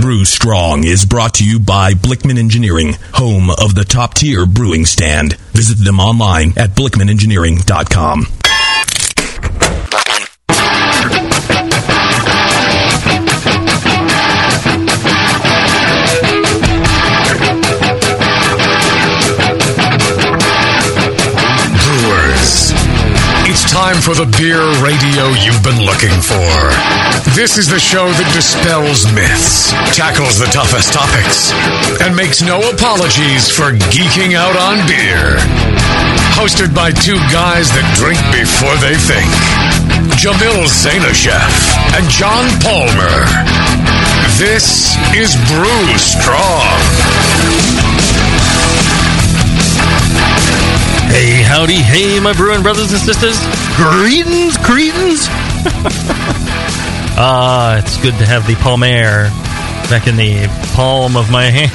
Brew Strong is brought to you by Blickman Engineering, home of the top-tier brewing stand. Visit them online at blickmanengineering.com. It's time for the beer radio you've been looking for. This is the show that dispels myths, tackles the toughest topics, and makes no apologies for geeking out on beer. Hosted by two guys that drink before they think, Jamil Zainasheff and John Palmer. This is Brew Strong. Hey, howdy, hey, my brewing brothers and sisters. Greetings. It's good to have the Palmer back in the palm of my hand.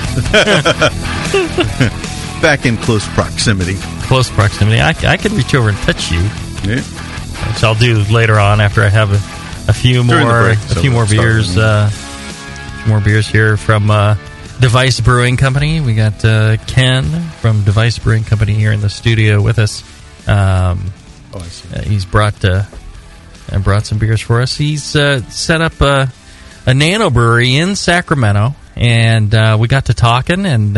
Back in close proximity. I could reach over and touch you. Yeah. Which I'll do later on after I have a few more beers. More beers here from Device Brewing Company. We got Ken from Device Brewing Company here in the studio with us. I see. He's brought some beers for us. He's set up a nano brewery in Sacramento, and we got to talking and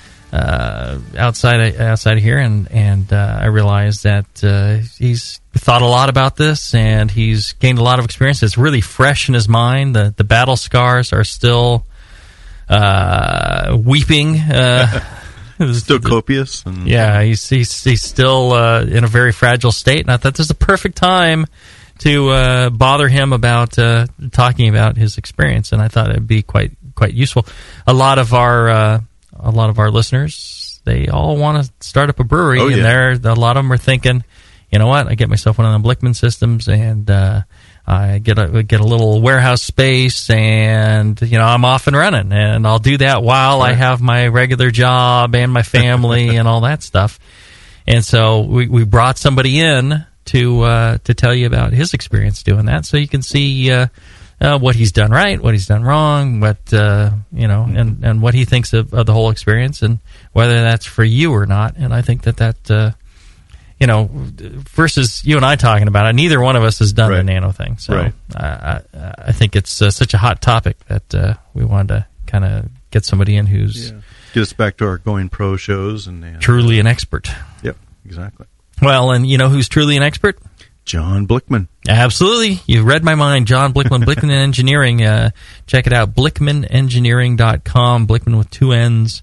outside here, and I realized that he's thought a lot about this, and he's gained a lot of experience. It's really fresh in his mind. The battle scars are still weeping. Still copious. And yeah, he's still in a very fragile state, and I thought this is the perfect time to bother him about talking about his experience, and I thought it'd be quite useful. A lot of our listeners, they all want to start up a brewery, and a lot of them are thinking, you know what, I get myself one of them Blickman systems, and I get a little warehouse space, and I'm off and running, and I'll do that while I have my regular job and my family and all that stuff. And so we brought somebody in to tell you about his experience doing that, so you can see what he's done right, what he's done wrong, what and what he thinks of the whole experience, and whether that's for you or not. And I think that versus you and I talking about it, neither one of us has done the nano thing. So I think it's such a hot topic that we wanted to kind of get somebody in who's get us back to our Going Pro shows and truly an expert. Yep, exactly. Well, and you know who's truly an expert? John Blickman. Absolutely. You read my mind. John Blickman, Blickman Engineering. Check it out, blickmanengineering.com, Blickman with two N's.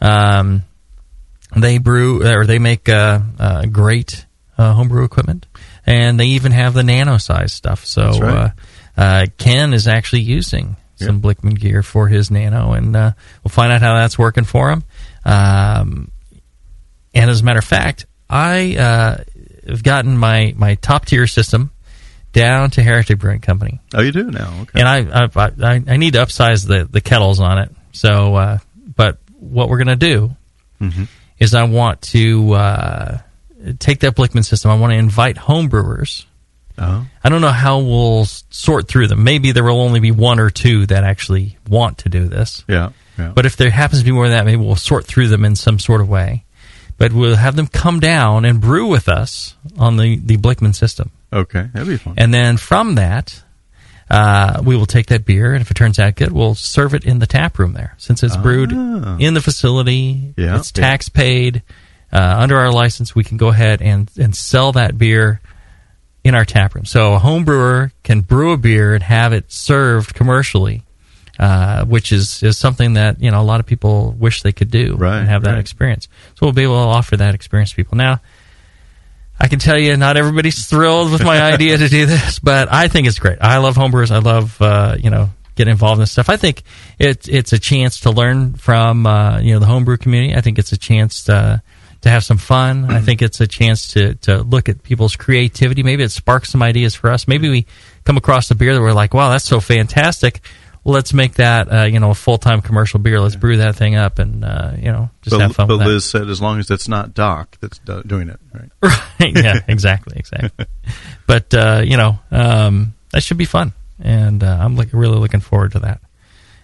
They make great homebrew equipment, and they even have the nano size stuff. So Ken is actually using some Blickman gear for his nano, and we'll find out how that's working for him. And as a matter of fact, I have gotten my top tier system down to Heritage Brewing Company. Oh, you do now? Okay. And I need to upsize the kettles on it. So, but what we're going to do is I want to take that Blickman system. I want to invite homebrewers. I don't know how we'll sort through them. Maybe there will only be one or two that actually want to do this. Yeah. But if there happens to be more than that, maybe we'll sort through them in some sort of way. But we'll have them come down and brew with us on the Blickman system. Okay, that'd be fun. And then from that, we will take that beer, and if it turns out good, we'll serve it in the tap room there. Since it's brewed in the facility, it's tax paid, under our license, we can go ahead and sell that beer in our tap room. So a home brewer can brew a beer and have it served commercially, which is something that a lot of people wish they could do and have that experience. So we'll be able to offer that experience to people. Now, I can tell you, not everybody's thrilled with my idea to do this, but I think it's great. I love homebrewers. I love getting involved in this stuff. I think it's a chance to learn from the homebrew community. I think it's a chance to have some fun. I think it's a chance to look at people's creativity. Maybe it sparks some ideas for us. Maybe we come across a beer that we're like, wow, that's so fantastic. Let's make that a full-time commercial beer. Let's brew that thing up and just have fun with that. But Liz said as long as it's not Doc that's doing it, right? Right, yeah, exactly. But that should be fun, and I'm really looking forward to that.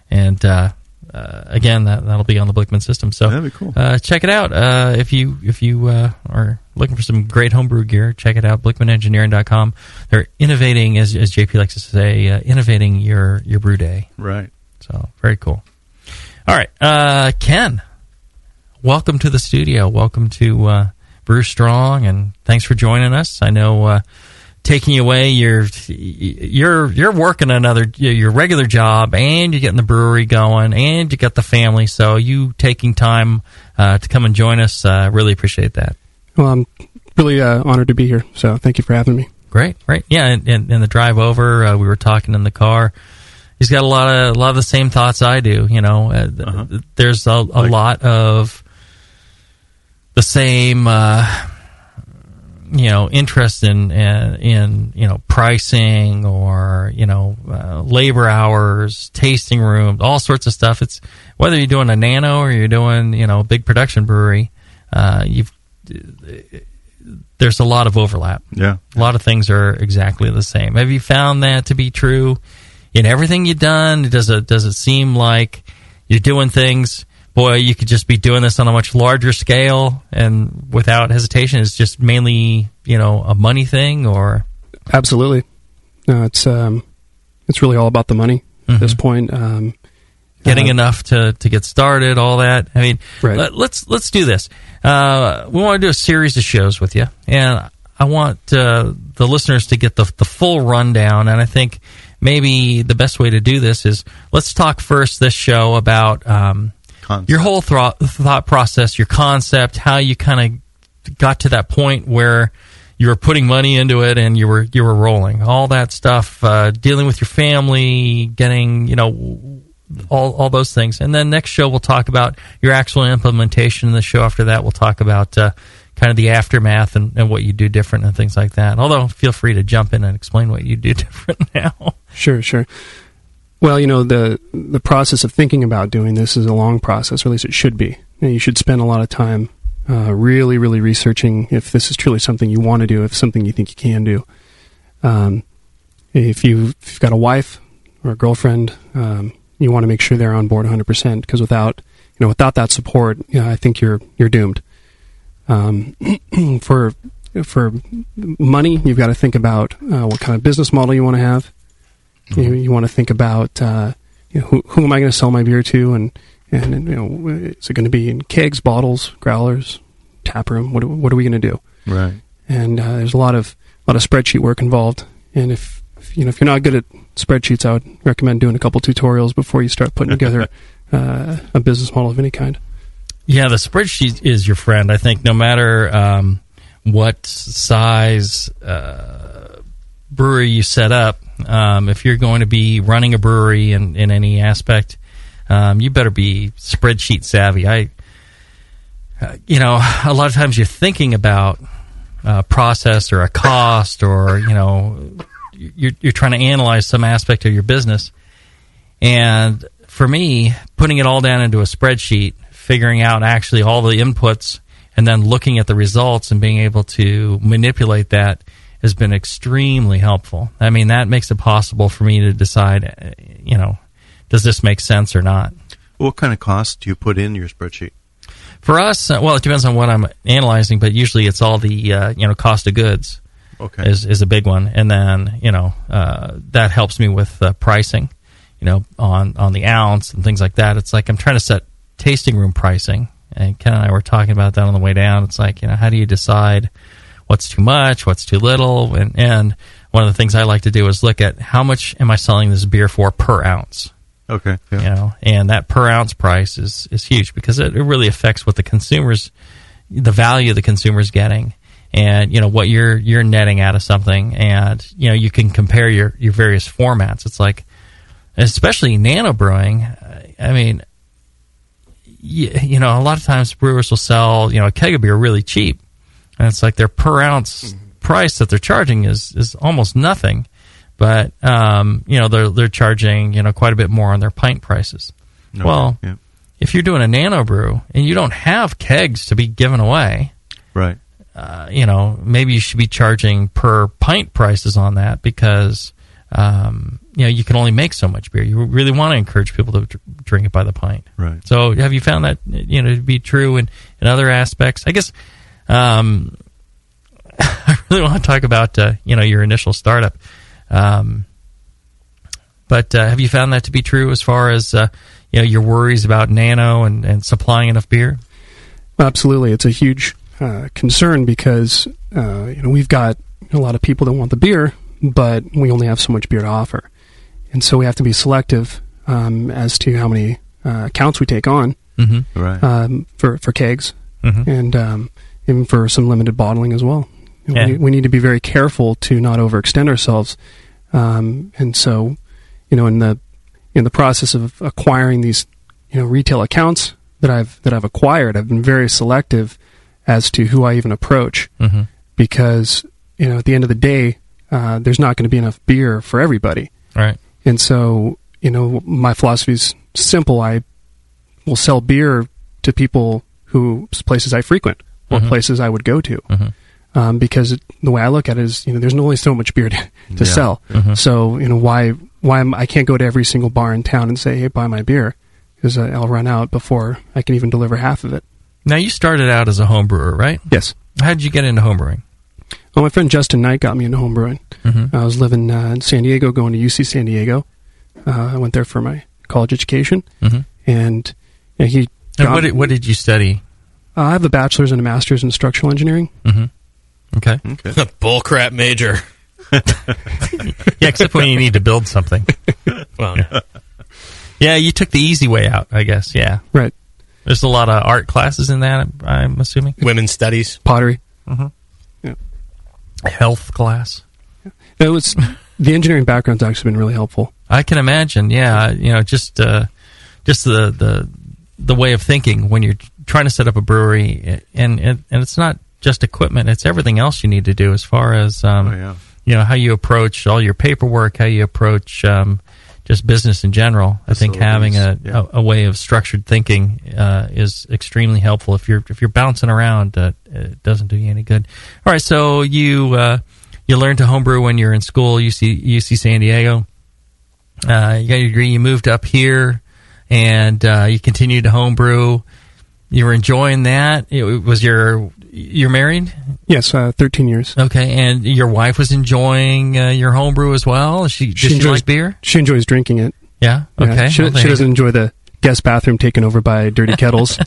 And again, that'll be on the Blickman system. So that'd be cool. Check it out. If you are looking for some great homebrew gear, check it out. BlickmanEngineering.com. They're innovating, as JP likes to say, innovating your brew day. Right. So very cool. All right, Ken, welcome to the studio. Welcome to Brew Strong, and thanks for joining us. I know taking you away, you're working your regular job, and you're getting the brewery going, and you got the family. So you taking time to come and join us, really appreciate that. Well, I'm really honored to be here. So thank you for having me. Great. Yeah, and the drive over, we were talking in the car. He's got a lot of the same thoughts I do. You know, there's a lot of the same, interest in pricing or labor hours, tasting rooms, all sorts of stuff. It's whether you're doing a nano or you're doing a big production brewery, there's a lot of overlap. Yeah, a lot of things are exactly the same. Have you found that to be true in everything you've done? Does it seem like you're doing things? Boy, you could just be doing this on a much larger scale and without hesitation. It's just mainly, a money thing, or absolutely. No, it's really all about the money at this point. Getting enough to get started, all that. I mean, right. Let's do this. We want to do a series of shows with you, and I want the listeners to get the full rundown. And I think maybe the best way to do this is let's talk first this show about your whole thought process, your concept, how you kind of got to that point where you were putting money into it and you were rolling, all that stuff, dealing with your family, getting all those things. And then next show we'll talk about your actual implementation. And the show after that we'll talk about kind of the aftermath and what you do different and things like that. Although feel free to jump in and explain what you do different now. Sure. Well, the process of thinking about doing this is a long process, or at least it should be. You should spend a lot of time really, really researching if this is truly something you want to do, if something you think you can do. If you've got a wife or a girlfriend, you want to make sure they're on board 100%, because without that support, I think you're doomed. For money, you've got to think about what kind of business model you want to have. You want to think about who am I going to sell my beer to, and is it going to be in kegs, bottles, growlers, tap room? What are we going to do? Right. And there's a lot of spreadsheet work involved. And if you're not good at spreadsheets, I would recommend doing a couple tutorials before you start putting together a business model of any kind. Yeah, the spreadsheet is your friend. I think no matter what size brewery you set up, if you're going to be running a brewery in any aspect, you better be spreadsheet savvy. A lot of times you're thinking about a process or a cost, or you're trying to analyze some aspect of your business. And for me, putting it all down into a spreadsheet, figuring out actually all the inputs, and then looking at the results and being able to manipulate that has been extremely helpful. I mean, that makes it possible for me to decide, does this make sense or not? What kind of costs do you put in your spreadsheet? For us, it depends on what I'm analyzing, but usually it's all the, cost of goods. Okay. Is a big one. And then, that helps me with pricing, on the ounce and things like that. It's like I'm trying to set tasting room pricing, and Ken and I were talking about that on the way down. It's like, how do you decide what's too much, what's too little? And one of the things I like to do is look at how much am I selling this beer for per ounce. Okay. Yeah. And that per ounce price is huge, because it really affects what the value the consumer's getting, and what you're netting out of something. And you can compare your various formats. It's like, especially nano brewing, I mean, a lot of times brewers will sell a keg of beer really cheap, and it's like their per ounce price that they're charging is almost nothing. But they're charging quite a bit more on their pint prices. Okay. Well, yeah. If you're doing a nano brew and you don't have kegs to be given away, right? Maybe you should be charging per pint prices on that, because you can only make so much beer. You really want to encourage people to drink it by the pint. Right. So have you found that, to be true in other aspects? I guess I really want to talk about, your initial startup. But have you found that to be true as far as, your worries about nano and supplying enough beer? Absolutely. It's a huge concern because, we've got a lot of people that want the beer, but we only have so much beer to offer. And so we have to be selective as to how many accounts we take on for kegs and even for some limited bottling as well. We need to be very careful to not overextend ourselves. And so, in the process of acquiring these, retail accounts that I've acquired, I've been very selective as to who I even approach because, at the end of the day, there's not going to be enough beer for everybody. Right. And so, my philosophy is simple. I will sell beer to people whose places I frequent or places I would go to. Because the way I look at it is, there's only so much beer to sell. So, why I can't go to every single bar in town and say, hey, buy my beer, because I'll run out before I can even deliver half of it. Now, you started out as a home brewer, right? Yes. How did you get into home brewing? Well, my friend Justin Knight got me into home brewing. I was living in San Diego, going to UC San Diego. I went there for my college education. And he... what did you study? I have a bachelor's and a master's in structural engineering. Okay. Bullcrap major. Yeah, except when you need to build something. Well, yeah, you took the easy way out, I guess. Yeah. Right. There's a lot of art classes in that, I'm assuming. Women's studies. Pottery. Yeah. Health class. It was the engineering background's actually been really helpful. I can imagine. Yeah, just the way of thinking when you're trying to set up a brewery, and it's not just equipment; it's everything else you need to do as far as how you approach all your paperwork, how you approach just business in general. I think having a way of structured thinking is extremely helpful. If you're bouncing around, it doesn't do you any good. All right, so you learned to homebrew when you're in school, UC San Diego. You got your degree. You moved up here, and you continued to homebrew. You were enjoying that. You're married? Yes, 13 years. Okay, and your wife was enjoying your homebrew as well? Does she like beer? She enjoys drinking it. Yeah? Okay. Yeah, she doesn't enjoy the guest bathroom taken over by dirty kettles.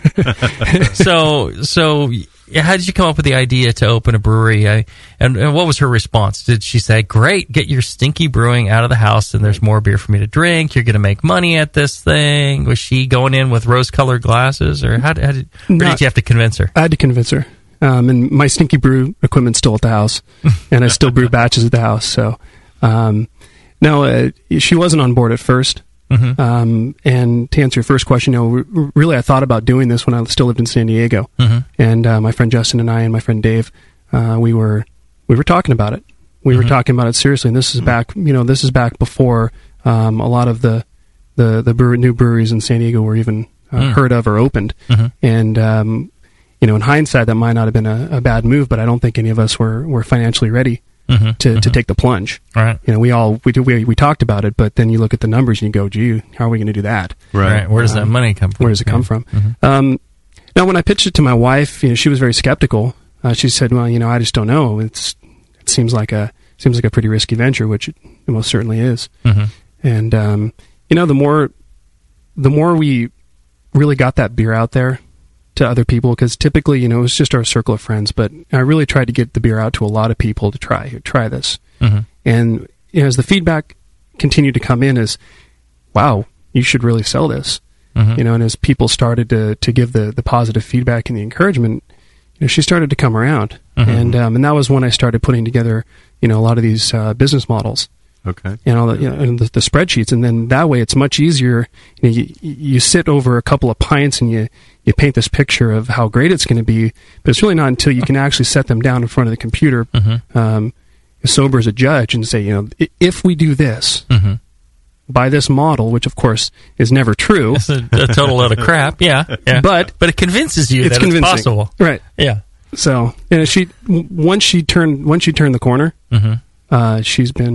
So how did you come up with the idea to open a brewery? And what was her response? Did she say, great, get your stinky brewing out of the house and there's more beer for me to drink, you're going to make money at this thing? Was she going in with rose-colored glasses? Or did you have to convince her? I had to convince her. And my stinky brew equipment's still at the house, and I still brew batches at the house. So, no, she wasn't on board at first. And to answer your first question, really I thought about doing this when I still lived in San Diego. And my friend Justin and I and my friend Dave, we were talking about it. We were talking about it seriously. And this is back, this is back before a lot of the new breweries in San Diego were even heard of or opened. And in hindsight, that might not have been a bad move, but I don't think any of us were financially ready to take the plunge. Right. We talked about it, but then you look at the numbers and you go, gee, how are we going to do that? Right. Where does that money come from? Where does it come from? Now, when I pitched it to my wife, she was very skeptical. She said, well, I just don't know. It seems like a pretty risky venture, which it most certainly is. And, the more we really got that beer out there to other people, because typically, it was just our circle of friends, but I really tried to get the beer out to a lot of people to try this. And as the feedback continued to come in is, wow, you should really sell this. And as people started to give the positive feedback and the encouragement, she started to come around. And that was when I started putting together, a lot of these business models. Okay. And all and the spreadsheets, and then that way it's much easier. You sit over a couple of pints and you paint this picture of how great it's going to be, but it's really not until you can actually set them down in front of the computer, sober as a judge, and say, if we do this by this model, which of course is never true, it's a total load of crap. Yeah. But it convinces you that it's possible, right? Yeah. So once she turned the corner, she's been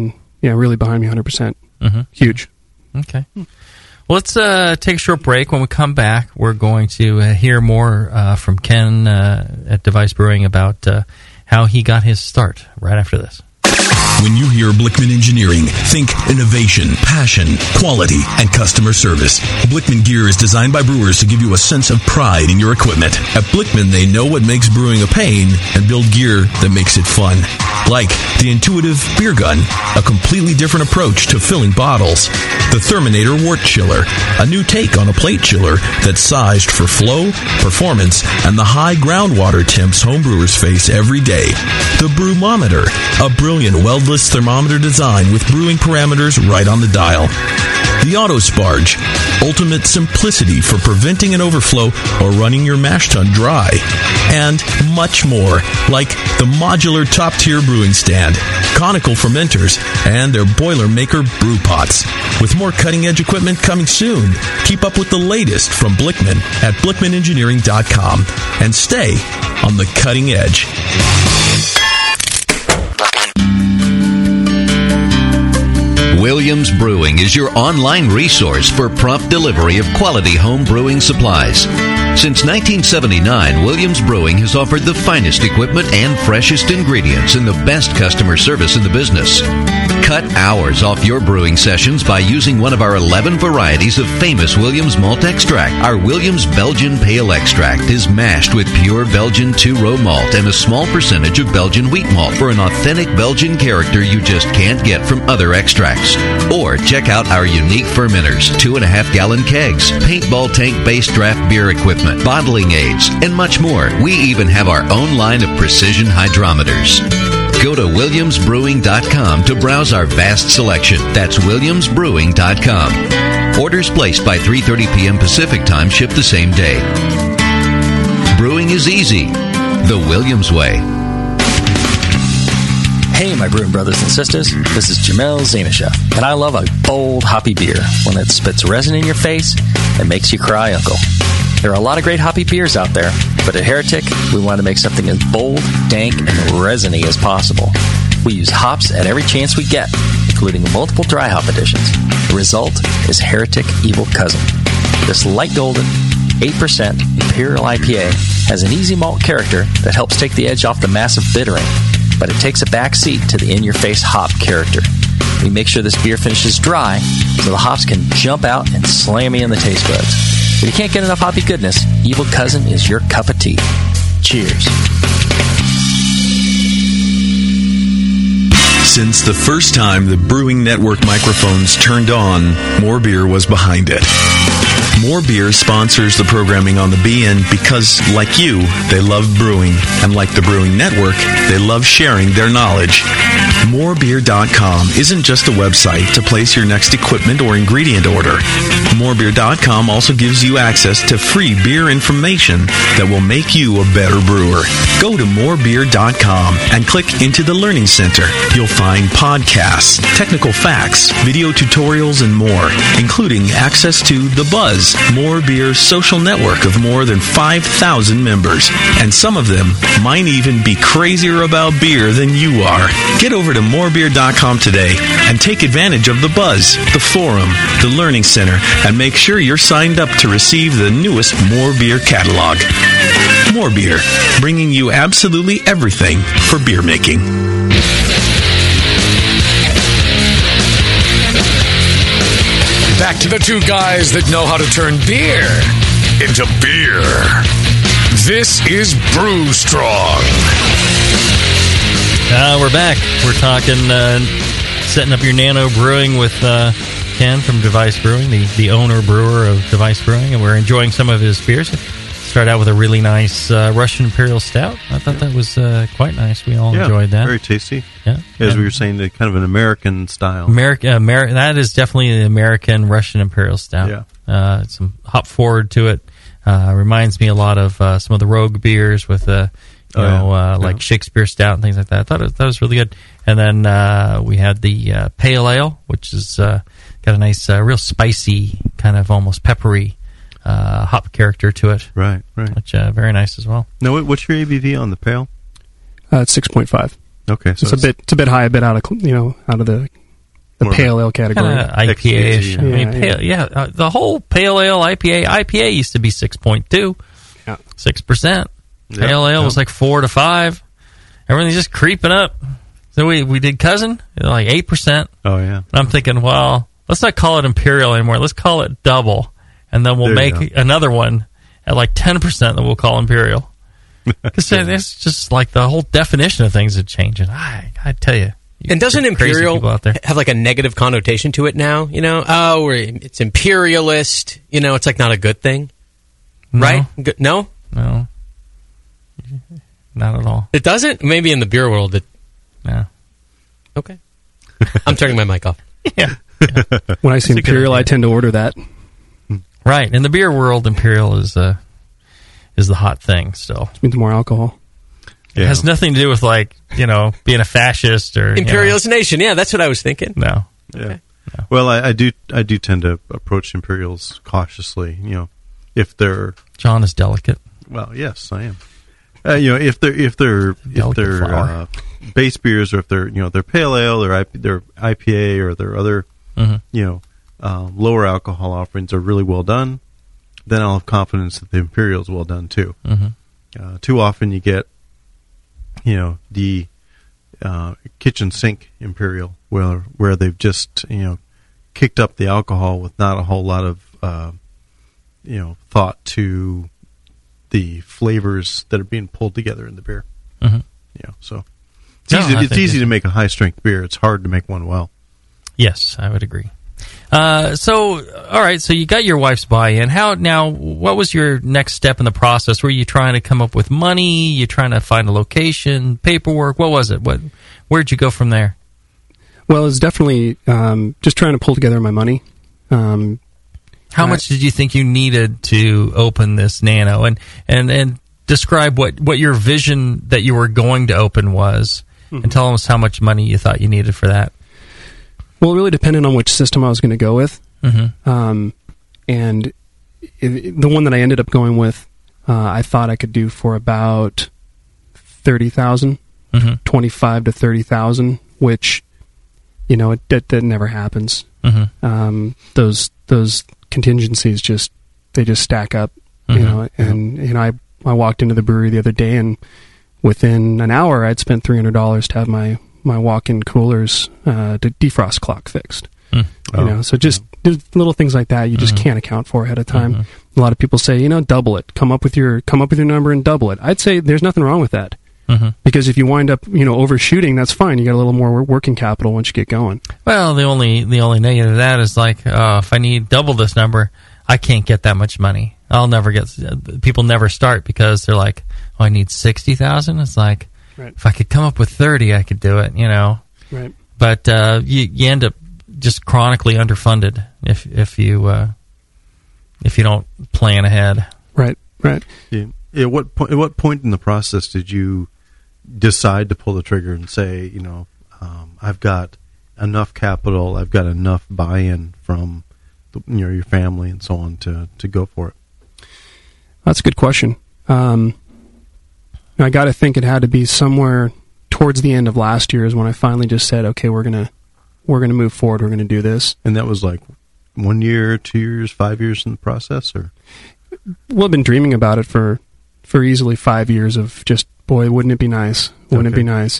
really behind me 100%. Huge. Okay. Well, let's take a short break. When we come back, we're going to hear more from Ken at Device Brewing about how he got his start right after this. When you hear Blickman Engineering, think innovation, passion, quality, and customer service. Blickman gear is designed by brewers to give you a sense of pride in your equipment. At Blickman, they know what makes brewing a pain and build gear that makes it fun. Like the intuitive beer gun, a completely different approach to filling bottles. The Therminator Wort Chiller, a new take on a plate chiller that's sized for flow, performance, and the high groundwater temps homebrewers face every day. The Brewmometer, a brilliant weldless thermometer design with brewing parameters right on the dial. The Autosparge, ultimate simplicity for preventing an overflow or running your mash tun dry. And much more, like the modular top-tier brewing stand, conical fermenters, and their Boilermaker brew pots. With more cutting-edge equipment coming soon, keep up with the latest from Blickman at BlickmanEngineering.com and stay on the cutting edge. Williams Brewing is your online resource for prompt delivery of quality home brewing supplies. Since 1979, Williams Brewing has offered the finest equipment and freshest ingredients and the best customer service in the business. Cut hours off your brewing sessions by using one of our 11 varieties of famous Williams malt extract. Our Williams Belgian Pale Extract is mashed with pure Belgian two-row malt and a small percentage of Belgian wheat malt for an authentic Belgian character you just can't get from other extracts. Or check out our unique fermenters, 2.5-gallon kegs, paintball tank-based draft beer equipment, bottling aids, and much more. We even have our own line of precision hydrometers. Go to WilliamsBrewing.com to browse our vast selection. That's WilliamsBrewing.com. Orders placed by 3:30 p.m. Pacific Time ship the same day. Brewing is easy. The Williams way. Hey, my brewing brothers and sisters. This is Jamel Zanishev, and I love a bold, hoppy beer, one that spits resin in your face and makes you cry uncle. There are a lot of great hoppy beers out there, but at Heretic, we want to make something as bold, dank, and resiny as possible. We use hops at every chance we get, including multiple dry hop additions. The result is Heretic Evil Cousin. This light golden, 8% Imperial IPA has an easy malt character that helps take the edge off the massive bittering, but it takes a back seat to the in-your-face hop character. We make sure this beer finishes dry so the hops can jump out and slam you in the taste buds. If you can't get enough hoppy goodness, Evil Cousin is your cup of tea. Cheers. Since the first time the Brewing Network microphones turned on, More Beer was behind it. More Beer sponsors the programming on the BN because, like you, they love brewing. And like the Brewing Network, they love sharing their knowledge. Morebeer.com isn't just a website to place your next equipment or ingredient order. Morebeer.com also gives you access to free beer information that will make you a better brewer. Go to morebeer.com and click into the Learning Center. You'll find podcasts, technical facts, video tutorials, and more, including access to The Buzz, More Beer's social network of more than 5,000 members. And some of them might even be crazier about beer than you are. Get over to morebeer.com today and take advantage of The Buzz, the forum, the Learning Center, and make sure you're signed up to receive the newest More Beer catalog. More Beer, bringing you absolutely everything for beer making. Back to the two guys that know how to turn beer into beer. This is Brew Strong. We're back. We're talking setting up your nano brewing with Ken from Device Brewing, the owner brewer of Device Brewing, and we're enjoying some of his beers. Start out with a really nice Russian Imperial Stout. I thought that was quite nice. We all enjoyed that. Very tasty. Yeah, as we were saying, kind of an American style. That is definitely the American Russian Imperial Stout. Yeah, some hop forward to it. Reminds me a lot of some of the Rogue beers with like Shakespeare Stout and things like that. I thought that was really good. And then we had the Pale Ale, which is got a nice, real spicy, kind of almost peppery hop character to it. Right. Which very nice as well. Now, what's your ABV on the Pale? It's 6.5. Okay, so it's a bit high, a bit out of the the pale ale category. IPA-ish. XPG, I mean, the whole pale ale IPA used to be 6.2, 6%. Pale ale was like 4 to 5. Everything's just creeping up. So we did Cousin, like 8%. Oh, yeah. And I'm thinking, well, let's not call it Imperial anymore. Let's call it Double. And then we'll make another one at like 10% that we'll call Imperial. Because it's just like the whole definition of things is changing. I tell you. And doesn't Imperial have like a negative connotation to it now? You know, it's imperialist. You know, it's like not a good thing. No. Right? No? No. Not at all. It doesn't? Maybe in the beer world it... No. Okay. I'm turning my mic off. Yeah. When I see Imperial, I tend to order that. Right. In the beer world, Imperial is the hot thing still. It means more alcohol. Yeah. It has nothing to do with, like, you know, being a fascist or... Imperialist nation. Yeah, that's what I was thinking. No. Yeah. Okay. No. Well, I do tend to approach Imperials cautiously, you know, if they're... John is delicate. Well, yes, I am. You know, if they're base beers, or if they're pale ale, or their IPA, or their other you know, lower alcohol offerings are really well done, then I'll have confidence that the Imperial is well done too. Too often you get, you know, the kitchen sink Imperial where they've just, you know, kicked up the alcohol with not a whole lot of you know, thought to the flavors that are being pulled together in the beer. You know, so it's easy to make a high strength beer. It's hard to make one well. Yes, I would agree. So, all right. So you got your wife's buy-in. What was your next step in the process? Were you trying to come up with money? You trying to find a location, paperwork? What was it? Where'd you go from there? Well, it's definitely just trying to pull together my money. How much did you think you needed to open this Nano? And describe what your vision that you were going to open was, and tell us how much money you thought you needed for that. Well, it really depended on which system I was going to go with. And the one that I ended up going with, I thought I could do for about $30,000, 25 to 30,000, which, you know, that never happens. Those contingencies just stack up, you know. And you know, I walked into the brewery the other day, and within an hour, I'd spent $300 to have my walk-in coolers defrost clock fixed. You know, so just little things like that you just can't account for ahead of time. A lot of people say, you know, double it. Come up with your number and double it. I'd say there's nothing wrong with that. Because if you wind up, you know, overshooting, that's fine. You got a little more working capital once you get going. Well, the only negative to that is like, if I need double this number, I can't get that much money. I'll never get. People never start because they're like, oh, I need 60,000. It's like, if I could come up with 30, I could do it. You know. Right. But you end up just chronically underfunded if you don't plan ahead. Right. Yeah. At what point in the process did you decide to pull the trigger and say, you know, I've got enough capital, I've got enough buy-in from your family and so on to go for it? That's a good question. I got to think it had to be somewhere towards the end of last year is when I finally just said, okay, we're gonna move forward. We're gonna do this. And that was like 1 year, 2 years, 5 years in the process, or? Well, I've been dreaming about it for easily 5 years of just, boy, wouldn't it be nice? Wouldn't it be nice?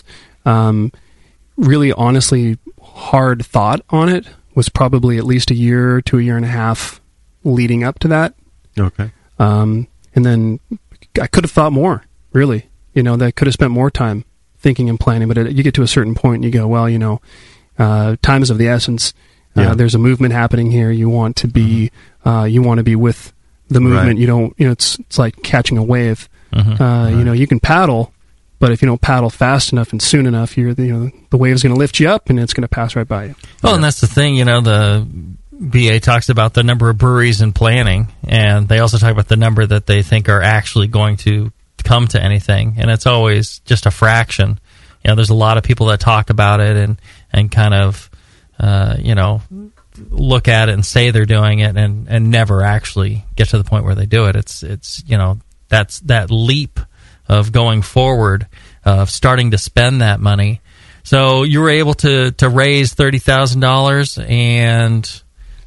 Really, honestly, hard thought on it was probably at least a year to a year and a half leading up to that. Okay. And then I could have thought more, really. You know, that I could have spent more time thinking and planning, but you get to a certain point and you go, well, you know, time is of the essence. There's a movement happening here. You want to be, with the movement. Right. You don't, you know, it's like catching a wave. You know, you can paddle, but if you don't paddle fast enough and soon enough, the wave's going to lift you up and it's going to pass right by you. Well, and that's the thing, you know, the BA talks about the number of breweries in planning, and they also talk about the number that they think are actually going to come to anything, and it's always just a fraction. You know, there's a lot of people that talk about it and kind of, you know, look at it and say they're doing it and never actually get to the point where they do it. It's you know, that's that leap of going forward, of starting to spend that money So you were able to raise $30,000, and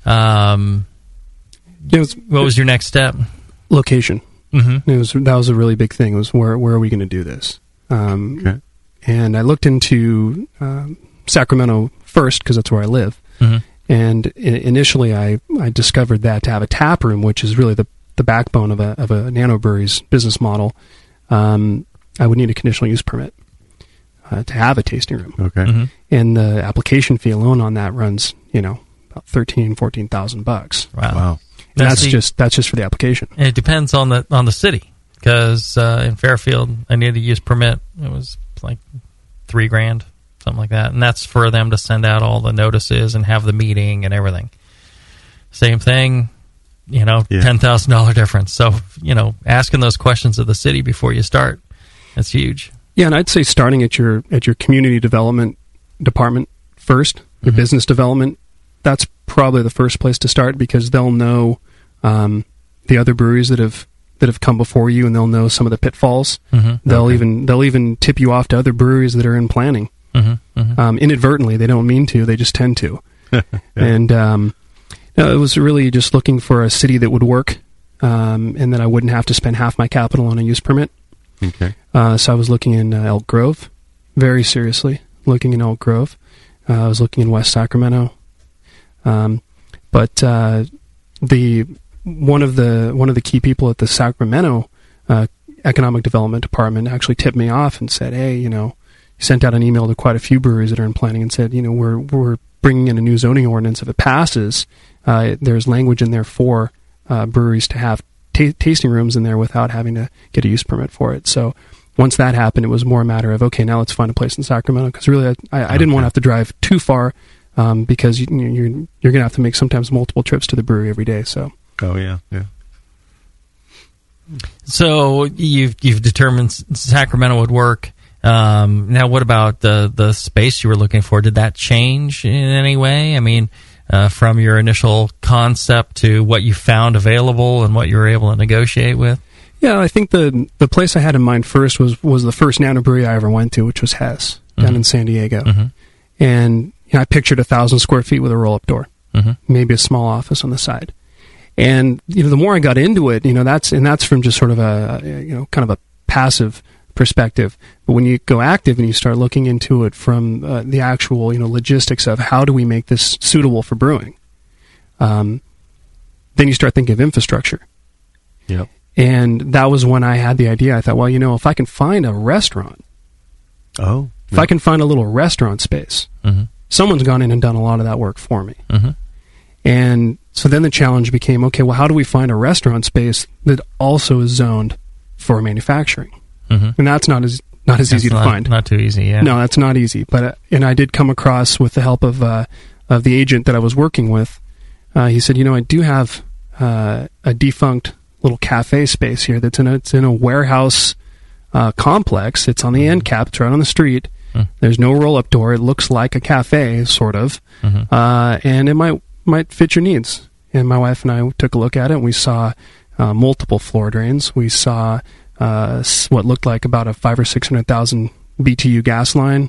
what was your next step? Location. Mm-hmm. That was a really big thing. It was where are we going to do this? Okay. And I looked into Sacramento first because that's where I live. Mm-hmm. And initially, I discovered that to have a tap room, which is really the backbone of a nanobrewery's business model, I would need a conditional use permit to have a tasting room. Okay. Mm-hmm. And the application fee alone on that runs, about $13,000-$14,000. Wow. And that's just for the application. And it depends on the city, because in Fairfield, I needed a use permit. It was like $3,000. Something like that, and that's for them to send out all the notices and have the meeting and everything. Same thing, $10,000 difference. So, asking those questions of the city before you start, that's huge. Yeah, and I'd say starting at your community development department first, your business development, that's probably the first place to start, because they'll know the other breweries that have come before you, and they'll know some of the pitfalls. Mm-hmm. They'll even tip you off to other breweries that are in planning. Mm-hmm. Mm-hmm. Inadvertently, they don't mean to, they just tend to. Yeah. And it was really just looking for a city that would work, and that I wouldn't have to spend half my capital on a use permit. Okay. So I was looking in Elk Grove, very seriously looking in Elk Grove. I was looking in West Sacramento, but one of the key people at the Sacramento Economic Development Department actually tipped me off and said, "Hey, sent out an email to quite a few breweries that are in planning and said, we're bringing in a new zoning ordinance. If it passes, there's language in there for breweries to have tasting rooms in there without having to get a use permit for it." So once that happened, it was more a matter of, okay, now let's find a place in Sacramento, because really I didn't want to have to drive too far, because you're going to have to make sometimes multiple trips to the brewery every day. So. Oh yeah. So you've determined Sacramento would work. Now, what about the space you were looking for? Did that change in any way? I mean, from your initial concept to what you found available and what you were able to negotiate with? Yeah, I think the place I had in mind first was the first nano brewery I ever went to, which was Hess down in San Diego. Mm-hmm. And I pictured 1,000 square feet with a roll-up door, maybe a small office on the side. And the more I got into it, that's from just sort of a kind of a passive perspective. But when you go active and you start looking into it from the actual logistics of how do we make this suitable for brewing, then you start thinking of infrastructure. Yep. And that was when I had the idea. I thought, well, if I can find a restaurant, if I can find a little restaurant space, someone's gone in and done a lot of that work for me. And so then the challenge became, okay, well, how do we find a restaurant space that also is zoned for manufacturing? And that's not as easy to find. Not too easy, yeah. No, that's not easy. But and I did come across, with the help of the agent that I was working with, he said, I do have a defunct little cafe space here that's in a warehouse complex. It's on the end cap. It's right on the street. There's no roll-up door. It looks like a cafe, sort of, and it might fit your needs. And my wife and I took a look at it, and we saw multiple floor drains. We saw what looked like about a 500,000 or 600,000 BTU gas line,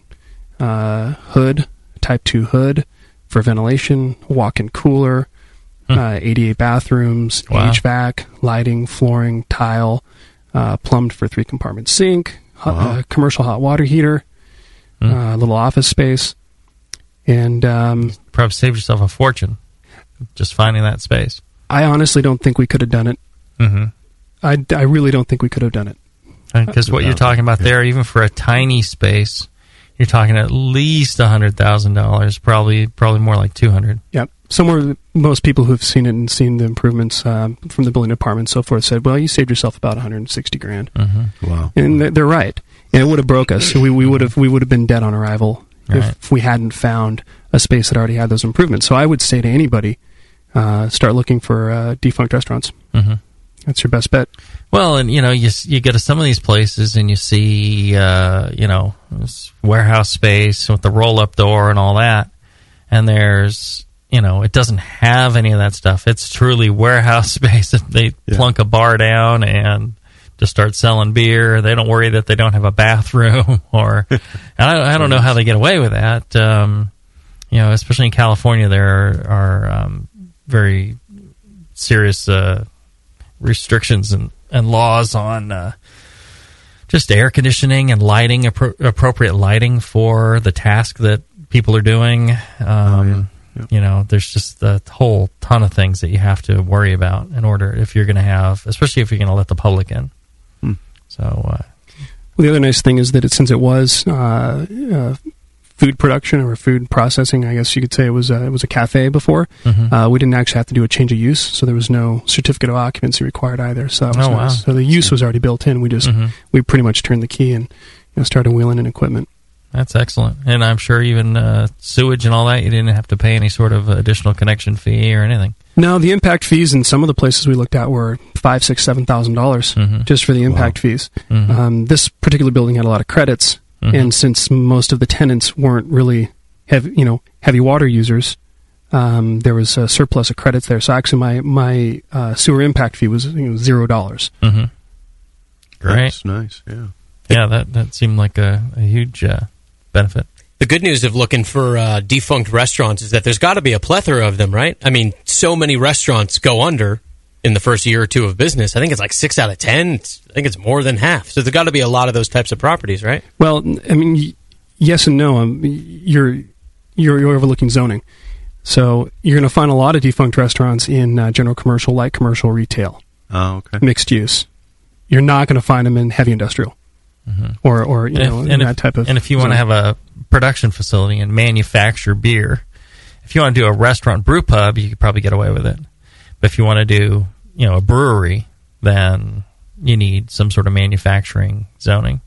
hood, Type 2 hood for ventilation, walk-in cooler, 88 bathrooms, wow. HVAC, lighting, flooring, tile, plumbed for 3-compartment sink, commercial hot water heater, little office space, and probably saved yourself a fortune just finding that space. I honestly don't think we could have done it. I really don't think we could have done it. Because what you're talking about there, even for a tiny space, you're talking at least $100,000, probably more like $200,000. Yep. Somewhere, most people who've seen it and seen the improvements from the building department and so forth said, well, you saved yourself about $160,000. Wow. And they're right. And it would have broke us. We would have been dead on arrival if we hadn't found a space that already had those improvements. So I would say to anybody, start looking for defunct restaurants. That's your best bet. Well, and you get to some of these places and you see this warehouse space with the roll-up door and all that, and there's it doesn't have any of that stuff. It's truly warehouse space. They plunk a bar down and to start selling beer. They don't worry that they don't have a bathroom, and I don't know how they get away with that. Especially in California, there are very serious restrictions and laws on just air conditioning and lighting, appropriate lighting for the task that people are doing. There's just a whole ton of things that you have to worry about in order if you're going to have, especially if you're going to let the public in. So, the other nice thing is that since it was food production or food processing, I guess you could say it was a cafe before. Mm-hmm. We didn't actually have to do a change of use, so there was no certificate of occupancy required either. So that was nice. Wow. So the use was already built in. We pretty much turned the key and started wheeling in equipment. That's excellent. And I'm sure even sewage and all that, you didn't have to pay any sort of additional connection fee or anything. No, the impact fees in some of the places we looked at were $5,000, $6,000 just for the impact fees. Mm-hmm. This particular building had a lot of credits, and since most of the tenants weren't really heavy water users, there was a surplus of credits there. So actually, my sewer impact fee was $0. Mm-hmm. Great, that's nice. Yeah, that seemed like a huge benefit. The good news of looking for defunct restaurants is that there's got to be a plethora of them, right? I mean, so many restaurants go under in the first year or two of business. I think it's like 6 out of 10. I think it's more than half. So there's got to be a lot of those types of properties, right? Well, I mean, yes and no. You're overlooking zoning. So you're going to find a lot of defunct restaurants in general commercial, light commercial, retail. Oh, okay. Mixed use. You're not going to find them in heavy industrial. Mm-hmm. Or that type of. And if you want to have a production facility and manufacture beer, if you want to do a restaurant brew pub, you could probably get away with it. But if you want to do a brewery, then you need some sort of manufacturing zoning.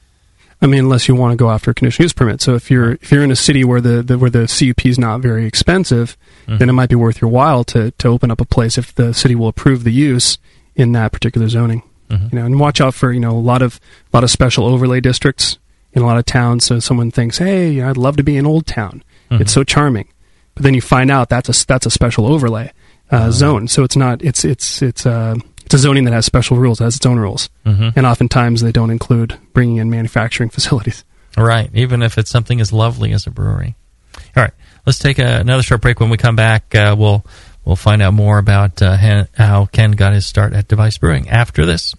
I mean, unless you want to go after a conditional use permit. So if you're in a city where the CUP is not very expensive, then it might be worth your while to open up a place if the city will approve the use in that particular zoning. Mm-hmm. And watch out for a lot of special overlay districts in a lot of towns. So someone thinks, hey, I'd love to be in Old Town. Mm-hmm. It's so charming, but then you find out that's a special overlay zone. So it's not. It's a zoning that has special rules. It has its own rules, and oftentimes they don't include bringing in manufacturing facilities. Right, even if it's something as lovely as a brewery. All right, let's take another short break. When we come back, we'll find out more about how Ken got his start at Device Brewing after this.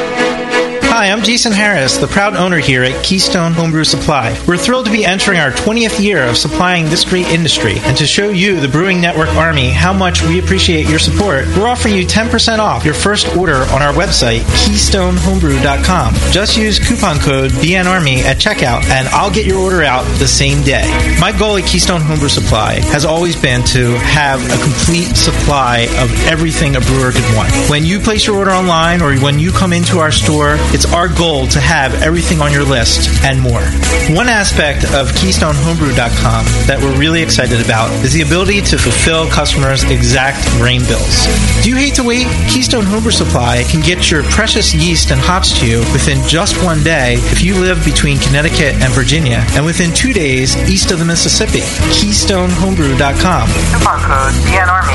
Hi, I'm Jason Harris, the proud owner here at Keystone Homebrew Supply. We're thrilled to be entering our 20th year of supplying this great industry, and to show you, the Brewing Network Army, how much we appreciate your support, we're offering you 10% off your first order on our website, KeystoneHomebrew.com. Just use coupon code BNARMY at checkout, and I'll get your order out the same day. My goal at Keystone Homebrew Supply has always been to have a complete supply of everything a brewer could want. When you place your order online or when you come into our store, it's our goal to have everything on your list and more. One aspect of KeystoneHomebrew.com that we're really excited about is the ability to fulfill customers' exact grain bills. Do you hate to wait? Keystone Homebrew Supply can get your precious yeast and hops to you within just one day if you live between Connecticut and Virginia, and within 2 days east of the Mississippi. KeystoneHomebrew.com. Coupon code BNARMY.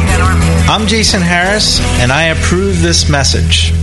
I'm Jason Harris, and I approve this message.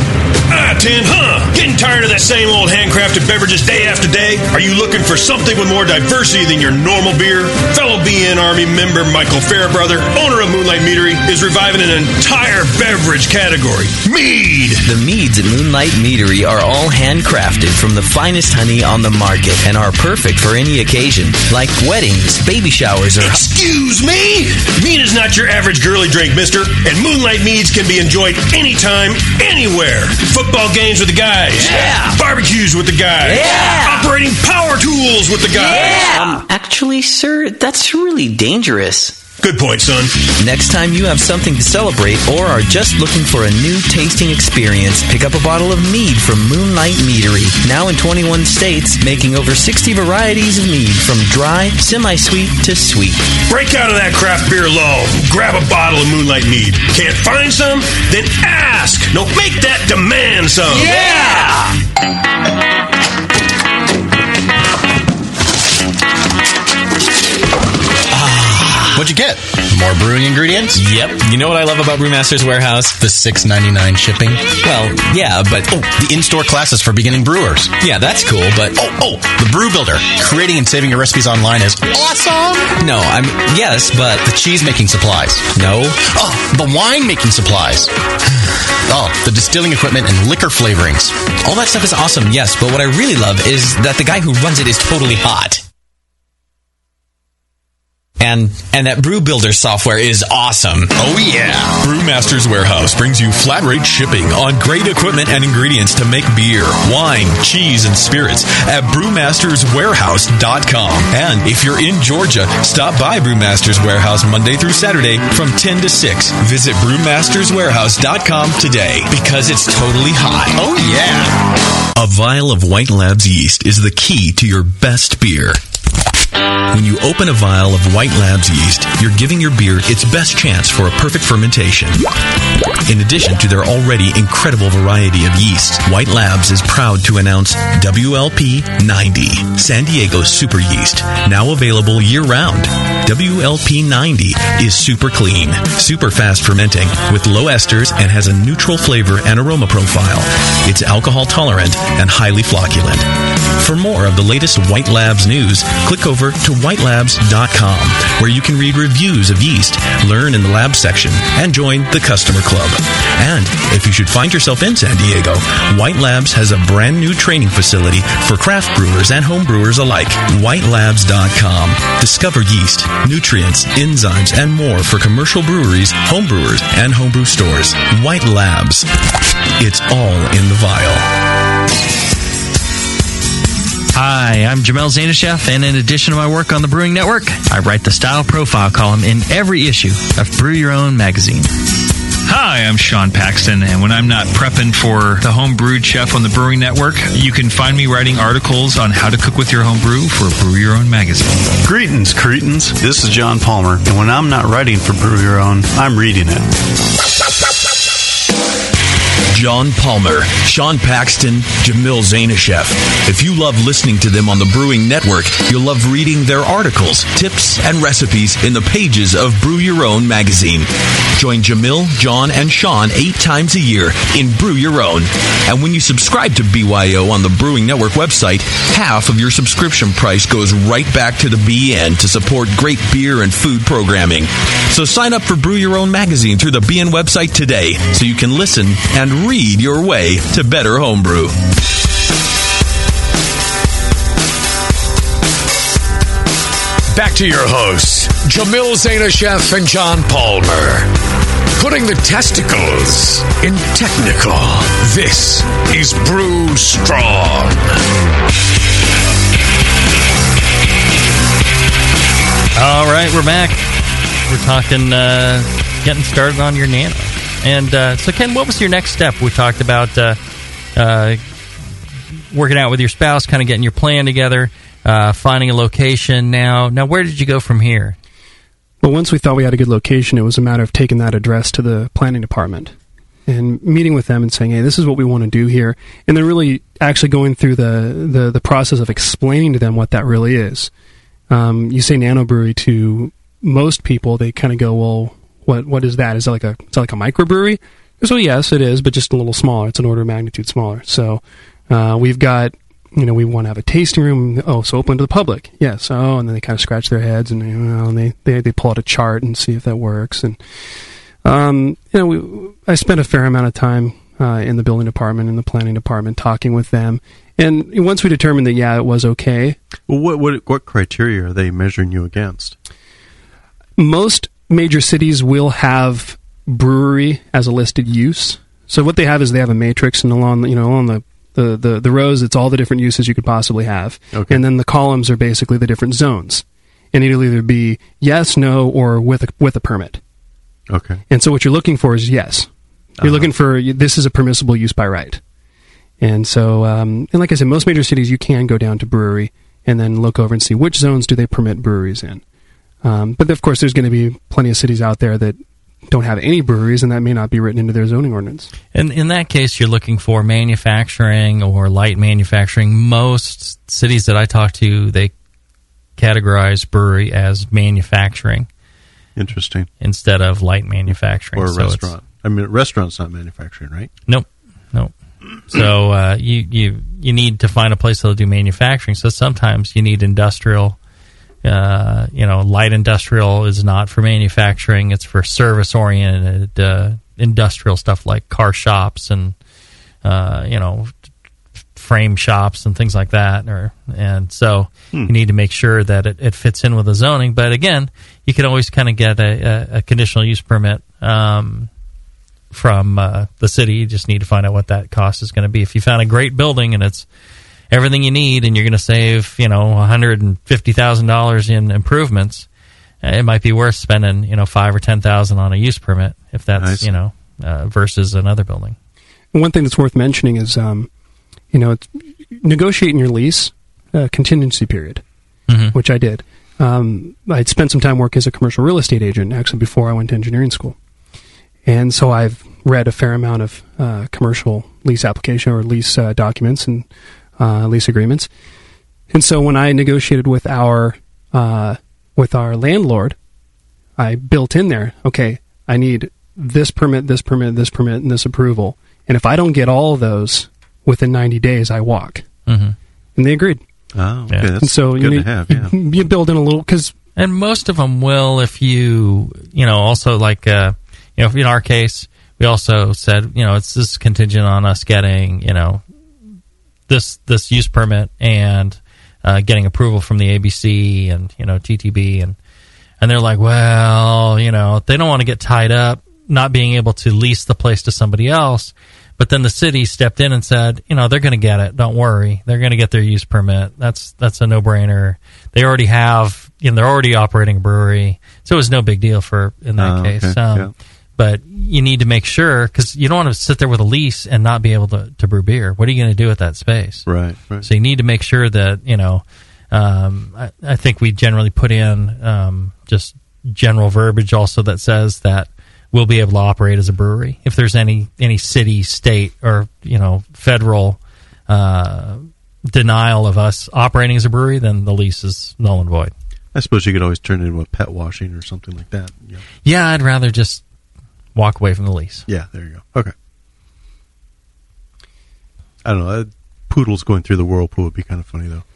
Tim, getting tired of that same old handcrafted beverages day after day? Are you looking for something with more diversity than your normal beer? Fellow BN Army member Michael Fairbrother, owner of Moonlight Meadery, is reviving an entire beverage category, mead. The meads at Moonlight Meadery are all handcrafted from the finest honey on the market and are perfect for any occasion, like weddings, baby showers, or... Excuse me? Mead is not your average girly drink, mister, and Moonlight Meads can be enjoyed anytime, anywhere. Football games with the guys. Yeah. Barbecues with the guys. Yeah. Operating power tools with the guys. Yeah. Actually, sir, that's really dangerous. Good point, son. Next time you have something to celebrate or are just looking for a new tasting experience, pick up a bottle of mead from Moonlight Meadery. Now in 21 states, making over 60 varieties of mead from dry, semi-sweet to sweet. Break out of that craft beer lull. Grab a bottle of Moonlight Mead. Can't find some? Then ask. No, make that demand some. Yeah! What'd you get? More brewing ingredients? Yep. You know what I love about Brewmaster's Warehouse? The $6.99 shipping? Well, yeah, but... the in-store classes for beginning brewers. Yeah, that's cool, but... the Brew Builder. Creating and saving your recipes online is awesome! No, yes, but... The cheese-making supplies. No. The wine-making supplies. The distilling equipment and liquor flavorings. All that stuff is awesome, yes, but what I really love is that the guy who runs it is totally hot. And that Brew Builder software is awesome. Oh, yeah. Brewmaster's Warehouse brings you flat rate shipping on great equipment and ingredients to make beer, wine, cheese, and spirits at brewmasterswarehouse.com. And if you're in Georgia, stop by Brewmaster's Warehouse Monday through Saturday from 10 to 6. Visit brewmasterswarehouse.com today because it's totally hot. Oh, yeah. A vial of White Labs yeast is the key to your best beer. When you open a vial of White Labs yeast, you're giving your beer its best chance for a perfect fermentation. In addition to their already incredible variety of yeasts, White Labs is proud to announce WLP 90, San Diego's super yeast, now available year-round. WLP 90 is super clean, super fast fermenting, with low esters and has a neutral flavor and aroma profile. It's alcohol tolerant and highly flocculent. For more of the latest White Labs news, click over to whitelabs.com, where you can read reviews of yeast, learn in the lab section, and join the customer club. And if you should find yourself in San Diego, White Labs has a brand new training facility for craft brewers and home brewers alike. Whitelabs.com. Discover yeast, nutrients, enzymes, and more for commercial breweries, home brewers, and homebrew stores. White Labs. It's all in the vial. Hi, I'm Jamel Zainasheff, and in addition to my work on the Brewing Network, I write the Style Profile column in every issue of Brew Your Own magazine. Hi, I'm Sean Paxton, and when I'm not prepping for the Home Brewed Chef on the Brewing Network, you can find me writing articles on how to cook with your home brew for Brew Your Own magazine. Greetings, cretins. This is John Palmer, and when I'm not writing for Brew Your Own, I'm reading it. John Palmer, Sean Paxton, Jamil Zainasheff. If you love listening to them on the Brewing Network, you'll love reading their articles, tips, and recipes in the pages of Brew Your Own magazine. Join Jamil, John, and Sean 8 times a year in Brew Your Own. And when you subscribe to BYO on the Brewing Network website, half of your subscription price goes right back to the BN to support great beer and food programming. So sign up for Brew Your Own magazine through the BN website today so you can listen and read your way to better homebrew. Back to your hosts, Jamil Zainasheff and John Palmer. Putting the testicles in technical. This is Brew Strong. All right, we're back. We're talking getting started on your Nano. And so, Ken, what was your next step? We talked about working out with your spouse, kind of getting your plan together, finding a location. Now, where did you go from here? Well, once we thought we had a good location, it was a matter of taking that address to the planning department and meeting with them and saying, hey, this is what we want to do here. And then really actually going through the process of explaining to them what that really is. You say nano brewery to most people, they kind of go, well, what is that? Is it like a microbrewery? So yes, it is, but just a little smaller. It's an order of magnitude smaller. So we've got, we want to have a tasting room. Oh, so open to the public. Yes. Oh, and then they kind of scratch their heads and they pull out a chart and see if that works. And I spent a fair amount of time in the building department and the planning department talking with them. And once we determined that it was okay. Well, what criteria are they measuring you against? Most major cities will have brewery as a listed use. So what they have is they have a matrix, and along the rows, it's all the different uses you could possibly have. Okay. And then the columns are basically the different zones. And it'll either be yes, no, or with a permit. Okay. And so what you're looking for is yes. You're looking for, this is a permissible use by right. And so, and like I said, most major cities, you can go down to brewery and then look over and see which zones do they permit breweries in. But of course, there's going to be plenty of cities out there that don't have any breweries, and that may not be written into their zoning ordinance. And in that case, you're looking for manufacturing or light manufacturing. Most cities that I talk to, they categorize brewery as manufacturing. Interesting. Instead of light manufacturing. Or a restaurant. I mean, a restaurant's not manufacturing, right? Nope. So you need to find a place that'll do manufacturing. So sometimes you need industrial. Light industrial is not for manufacturing. It's for service-oriented industrial stuff like car shops and, frame shops and things like that. And so you need to make sure that it fits in with the zoning. But again, you can always kind of get a conditional use permit from the city. You just need to find out what that cost is going to be. If you found a great building and it's everything you need and you're going to save, $150,000 in improvements, it might be worth spending, $5,000 or $10,000 on a use permit if that's, versus another building. And one thing that's worth mentioning is, it's negotiating your lease contingency period, which I did. I'd spent some time working as a commercial real estate agent, actually, before I went to engineering school. And so I've read a fair amount of commercial lease application or lease documents and lease agreements. And so when I negotiated with our landlord, I built in there, okay, I need this permit, this permit, this permit, and this approval. And if I don't get all of those within 90 days, I walk. And they agreed. Oh, okay. That's and so good to have, you build in a little, and most of them will, if you, also like, in our case, we also said, it's this contingent on us getting, this use permit and getting approval from the ABC and, TTB. And they're like, well, they don't want to get tied up not being able to lease the place to somebody else. But then the city stepped in and said, they're going to get it. Don't worry. They're going to get their use permit. That's a no-brainer. They already have, they're already operating a brewery. So it was no big deal in that case. Okay. But you need to make sure, because you don't want to sit there with a lease and not be able to brew beer. What are you going to do with that space? Right. So you need to make sure that, I think we generally put in just general verbiage also that says that we'll be able to operate as a brewery. If there's any city, state, or federal denial of us operating as a brewery, then the lease is null and void. I suppose you could always turn it into a pet washing or something like that. Yeah, I'd rather just walk away from the lease. Yeah, there you go. Okay. I don't know. Poodles going through the whirlpool would be kind of funny, though.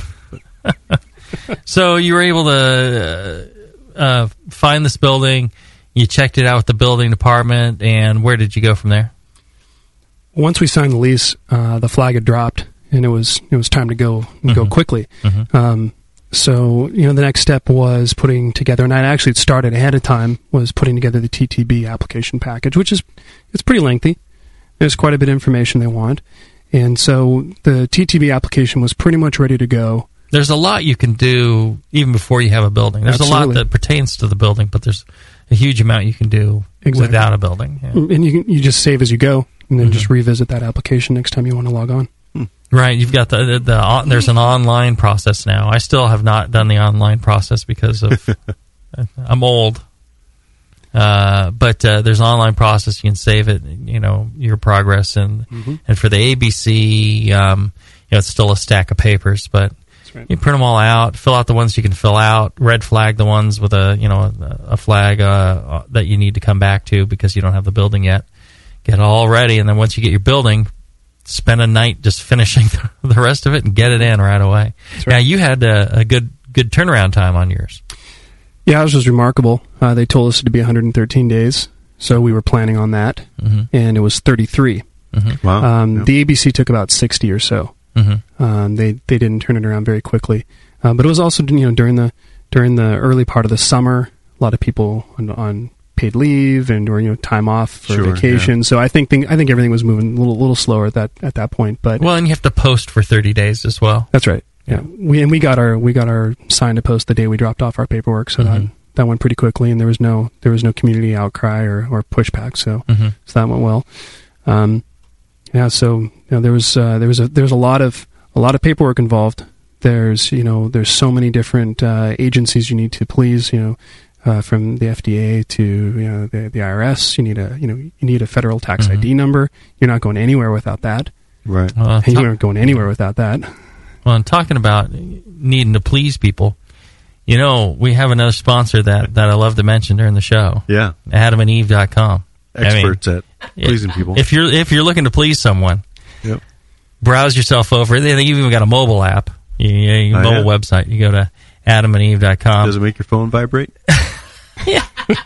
So you were able to find this building. You checked it out with the building department, and where did you go from there? Once we signed the lease, the flag had dropped, and it was time to go quickly. So the next step was putting together, and I actually started ahead of time, was putting together the TTB application package, which it's pretty lengthy. There's quite a bit of information they want, and so the TTB application was pretty much ready to go. There's a lot you can do even before you have a building. There's a lot that pertains to the building, but there's a huge amount you can do without a building. Yeah. And you just save as you go, and then just revisit that application next time you want to log on. Right, you've got there's an online process now. I still have not done the online process because of I'm old. But there's an online process. You can save it, your progress, and for the ABC, it's still a stack of papers, but you print them all out, fill out the ones you can fill out, red flag the ones with a flag that you need to come back to because you don't have the building yet. Get it all ready, and then once you get your building, spend a night just finishing the rest of it and get it in right away. Right. Now, you had a good turnaround time on yours. Yeah, ours was remarkable. They told us it to be 113 days, so we were planning on that, and it was 33. Wow. The ABC took about 60 or so. They didn't turn it around very quickly, but it was also during the early part of the summer, a lot of people on paid leave and or time off for vacation. Yeah. So I think everything was moving a little slower at that point. But and you have to post for 30 days as well. That's right. Yeah, we got our sign to post the day we dropped off our paperwork, so that went pretty quickly, and there was no community outcry or pushback, so that went well. So there was a lot of paperwork involved. There's so many different agencies you need to please. From the FDA to the IRS, you need a federal tax ID number. You're not going anywhere without that. Right. You aren't going anywhere without that. Well, and talking about needing to please people, You know, we have another sponsor that I love to mention during the show. Yeah. AdamandEve.com. Experts at pleasing people. If you're looking to please someone, yep. Browse yourself over. They've even got a mobile app. Mobile website. You go to AdamandEve.com. Does it make your phone vibrate? Yeah.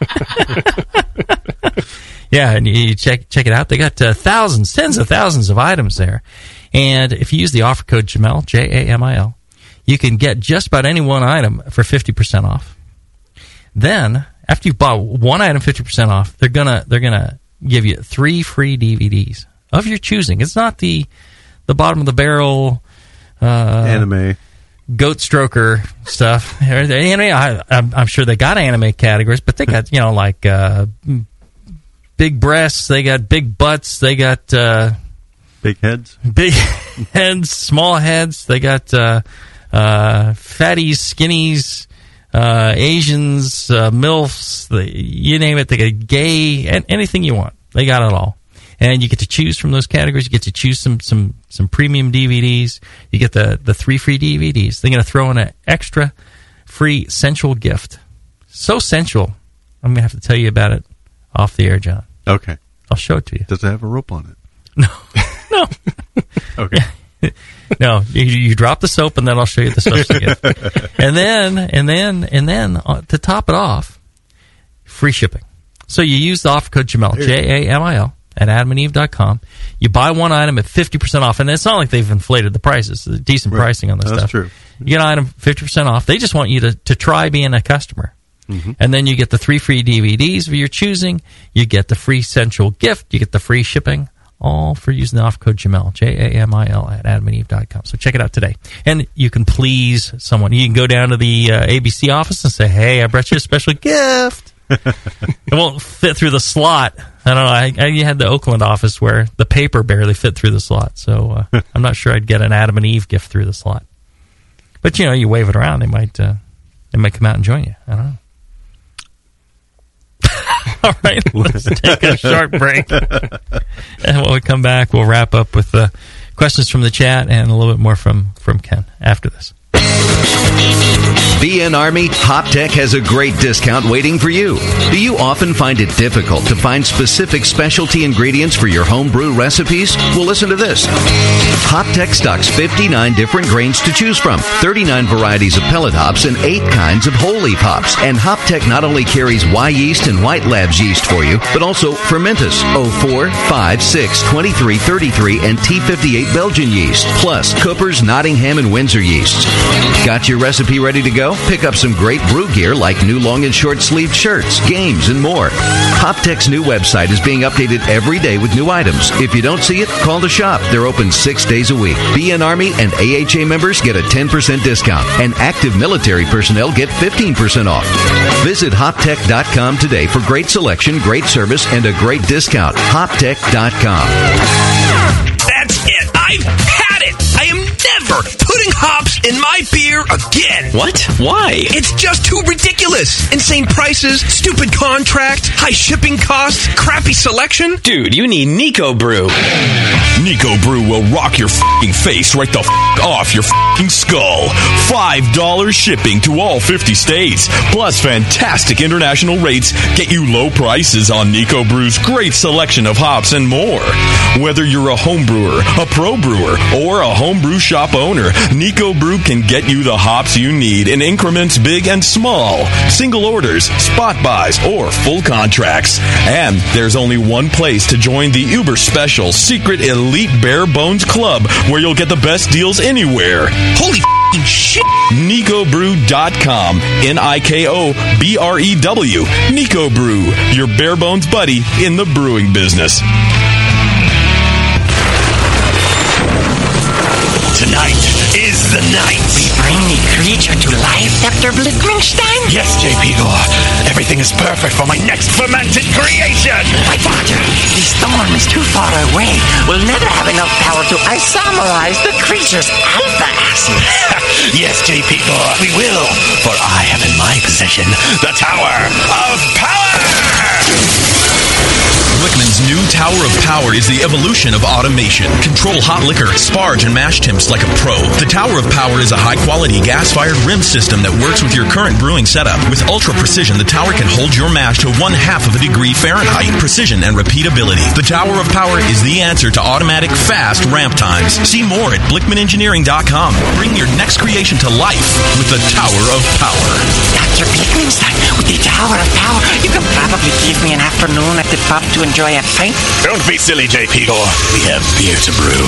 Yeah, and you check it out. They got thousands, tens of thousands of items there. And if you use the offer code Jamil, Jamil, you can get just about any one item for 50% off. Then, after you bought one item 50% off, they're gonna give you 3 free DVDs of your choosing. It's not the bottom of the barrel anime goat stroker stuff. Anime, I'm sure they got anime categories, but they got like big breasts, they got big butts, they got big heads, small heads. They got fatties, skinnies, Asians, MILFs, you name it. They got gay, anything you want. They got it all. And you get to choose from those categories. You get to choose some premium DVDs. You get the 3 free DVDs. They're going to throw in an extra free sensual gift. So sensual, I'm going to have to tell you about it off the air, John. Okay. I'll show it to you. Does it have a rope on it? No. Okay. No, you drop the soap, and then I'll show you the social gift. And then to top it off, free shipping. So you use the offer code Jamil, Jamil, at AdamandEve.com. You buy one item at 50% off, and it's not like they've inflated the prices. There's decent pricing on this stuff. That's true. You get an item 50% off. They just want you to try being a customer. Mm-hmm. And then you get the 3 free DVDs of your choosing. You get the free sensual gift. You get the free shipping. All for using the offer code Jamil, Jamil, at AdamandEve.com. So check it out today. And you can please someone. You can go down to the ABC office and say, hey, I brought you a special gift. It won't fit through the slot. I don't know. I had the Oakland office where the paper barely fit through the slot. So I'm not sure I'd get an Adam and Eve gift through the slot. But, you wave it around. They might come out and join you. I don't know. All right, let's take a short break. And when we come back, we'll wrap up with questions from the chat and a little bit more from Ken after this. BN Army, HopTech has a great discount waiting for you. Do you often find it difficult to find specific specialty ingredients for your homebrew recipes? Well, listen to this. HopTech stocks 59 different grains to choose from, 39 varieties of pellet hops, and 8 kinds of whole leaf hops. And HopTech not only carries Y yeast and White Labs yeast for you, but also Fermentus, 04, 5, 6, 23, 33, and T58 Belgian yeast, plus Cooper's, Nottingham, and Windsor yeasts. Got your recipe ready to go? Pick up some great brew gear like new long and short sleeved shirts, games, and more. HopTech's new website is being updated every day with new items. If you don't see it, call the shop. They're open 6 days a week. BN Army and AHA members get a 10% discount, and active military personnel get 15% off. Visit HopTech.com today for great selection, great service, and a great discount. HopTech.com. That's it. I've had it. I am never putting hops in my beer again. What? Why? It's just too ridiculous. Insane prices, stupid contracts, high shipping costs, crappy selection. Dude, you need Nico Brew. Nico Brew will rock your f***ing face right the f*** off your f***ing skull. $5 shipping to all 50 states. Plus fantastic international rates get you low prices on Nico Brew's great selection of hops and more. Whether you're a home brewer, a pro brewer, or a homebrew shop owner, Nico Brew can get you the hops you need in increments big and small, single orders, spot buys, or full contracts. And there's only one place to join the uber special secret elite bare bones club where you'll get the best deals anywhere. Holy f***ing shit! NicoBrew.com. NIKOBREW. Nico Brew, your bare bones buddy in the brewing business. Tonight is the night. We bring the creature to life, Dr. Blitzmingstein? Yes, J.P. Gore. Everything is perfect for my next fermented creation. My father, the storm is too far away. We'll never have enough power to isomerize the creature's alpha acid. Yes, J.P. Gore, we will. For I have in my possession the Tower of Power. Wickman's new Tower of Power is the evolution of automation. Control hot liquor, sparge, and mash temps like a pro. The Tower of Power is a high-quality gas-fired rim system that works works with your current brewing setup. With ultra precision, the tower can hold your mash to 1/2 of a degree Fahrenheit. Precision and repeatability. The Tower of Power is the answer to automatic, fast ramp times. See more at BlickmanEngineering.com. Bring your next creation to life with the Tower of Power. Dr. Blickmanstein, with the Tower of Power, you can probably give me an afternoon at the pub to enjoy a pint. Don't be silly, J. Pegor. We have beer to brew.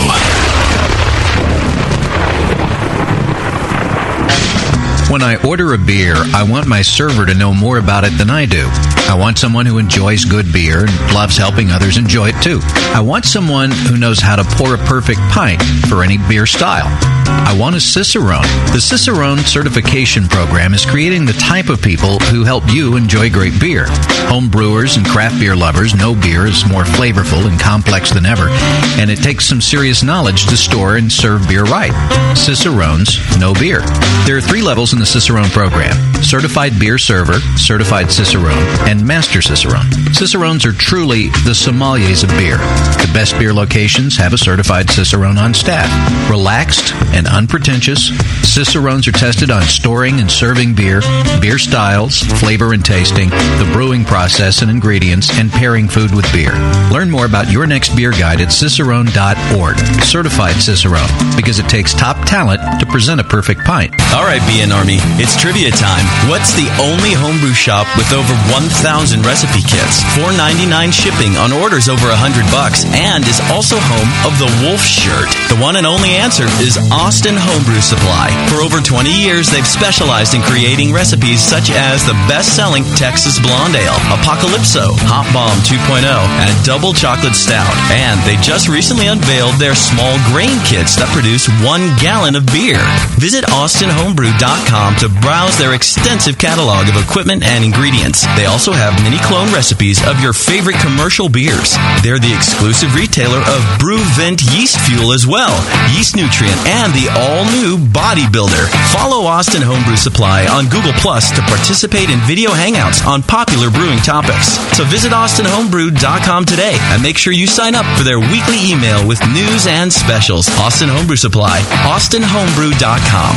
When I order a beer, I want my server to know more about it than I do. I want someone who enjoys good beer and loves helping others enjoy it too. I want someone who knows how to pour a perfect pint for any beer style. I want a Cicerone. The Cicerone certification program is creating the type of people who help you enjoy great beer. Home brewers and craft beer lovers know beer is more flavorful and complex than ever, and it takes some serious knowledge to store and serve beer right. Cicerones know beer. There are 3 levels in the Cicerone program: Certified Beer Server, Certified Cicerone, and Master Cicerone. Cicerones are truly the sommeliers of beer. The best beer locations have a certified Cicerone on staff. Relaxed and unpretentious, Cicerones are tested on storing and serving beer, beer styles, flavor and tasting, the brewing process and ingredients, and pairing food with beer. Learn more about your next beer guide at cicerone.org. Certified Cicerone, because it takes top talent to present a perfect pint. All right, BN Army, it's trivia time. What's the only homebrew shop with over 1,000 recipe kits, $4.99 shipping on orders over $100, and is also home of the Wolf Shirt? The one and only answer is Austin Homebrew Supply. For over 20 years, they've specialized in creating recipes such as the best-selling Texas Blonde Ale, Apocalypso, Hot Bomb 2.0, and Double Chocolate Stout. And they just recently unveiled their small grain kits that produce 1 gallon of beer. Visit AustinHomebrew.com to browse their extensive catalog of equipment and ingredients. They also have mini clone recipes of your favorite commercial beers. They're the exclusive retailer of BrewVent Yeast Fuel as well, Yeast Nutrient, and the all-new Bodybuilder. Follow Austin Homebrew Supply on Google Plus to participate in video hangouts on popular brewing topics. So visit AustinHomebrew.com today and make sure you sign up for their weekly email with news and specials. Austin Homebrew Supply, AustinHomebrew.com.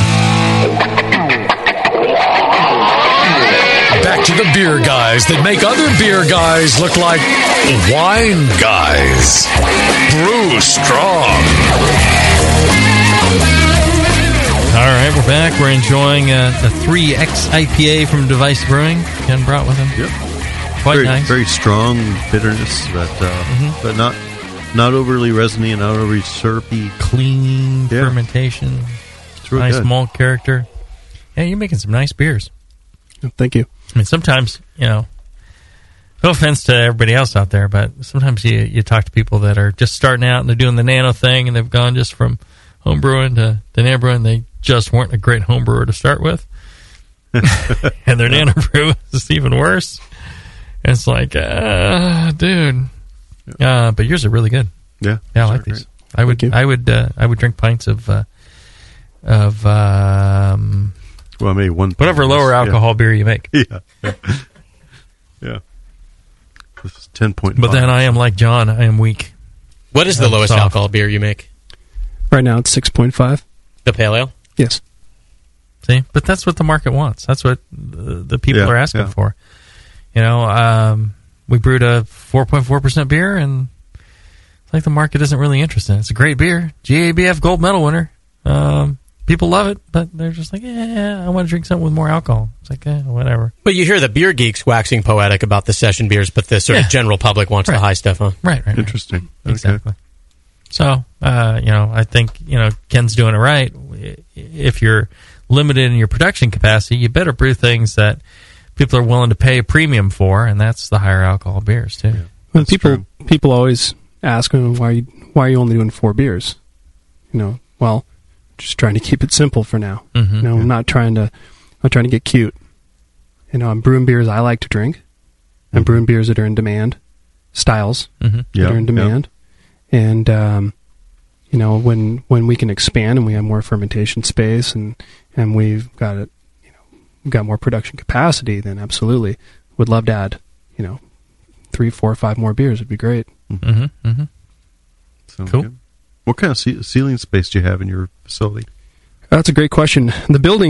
Back to the beer guys that make other beer guys look like wine guys. Brew strong. All right, we're back. We're enjoying a 3X IPA from Device Brewing. Ken brought with him. Yep. Quite very, nice. Very strong bitterness, but not overly resiny and not overly syrupy. Clean fermentation. It's really nice good. malt character. Yeah, you're making some nice beers. Thank you. I mean, sometimes, no offense to everybody else out there, but sometimes you talk to people that are just starting out and they're doing the nano thing and they've gone just from home brewing to nano brewing. They just weren't a great home brewer to start with. And their nano brew is even worse. And it's like, dude. But yours are really good. Yeah. I like these. I would drink pints of well, maybe one. Whatever lower alcohol beer you make. Yeah. This is 10.5. But then I am like John. I am weak. What is the lowest alcohol beer you make? Right now it's 6.5. The pale ale? Yes. See? But that's what the market wants. That's what the people are asking for. We brewed a 4.4% beer, and it's like the market isn't really interested. It's a great beer. GABF gold medal winner. People love it, but they're just like, I want to drink something with more alcohol. It's like, whatever. But you hear the beer geeks waxing poetic about the session beers, but the sort of general public wants the high stuff, huh? Right. Interesting. Exactly. So, I think, Ken's doing it right. If you're limited in your production capacity, you better brew things that people are willing to pay a premium for, and that's the higher alcohol beers, too. Yeah, people always ask, why are you only doing 4 beers? Well, just trying to keep it simple for now. Mm-hmm. I'm not trying to get cute. I'm brewing beers I like to drink. I'm brewing beers that are in demand, styles that are in demand. And when we can expand and we have more fermentation space and we've got got more production capacity, then absolutely would love to add 3, 4, 5 more beers. It'd be great. Mm-hmm. Mm-hmm. Sounds cool. Good. What kind of ceiling space do you have in your facility? That's a great question. The building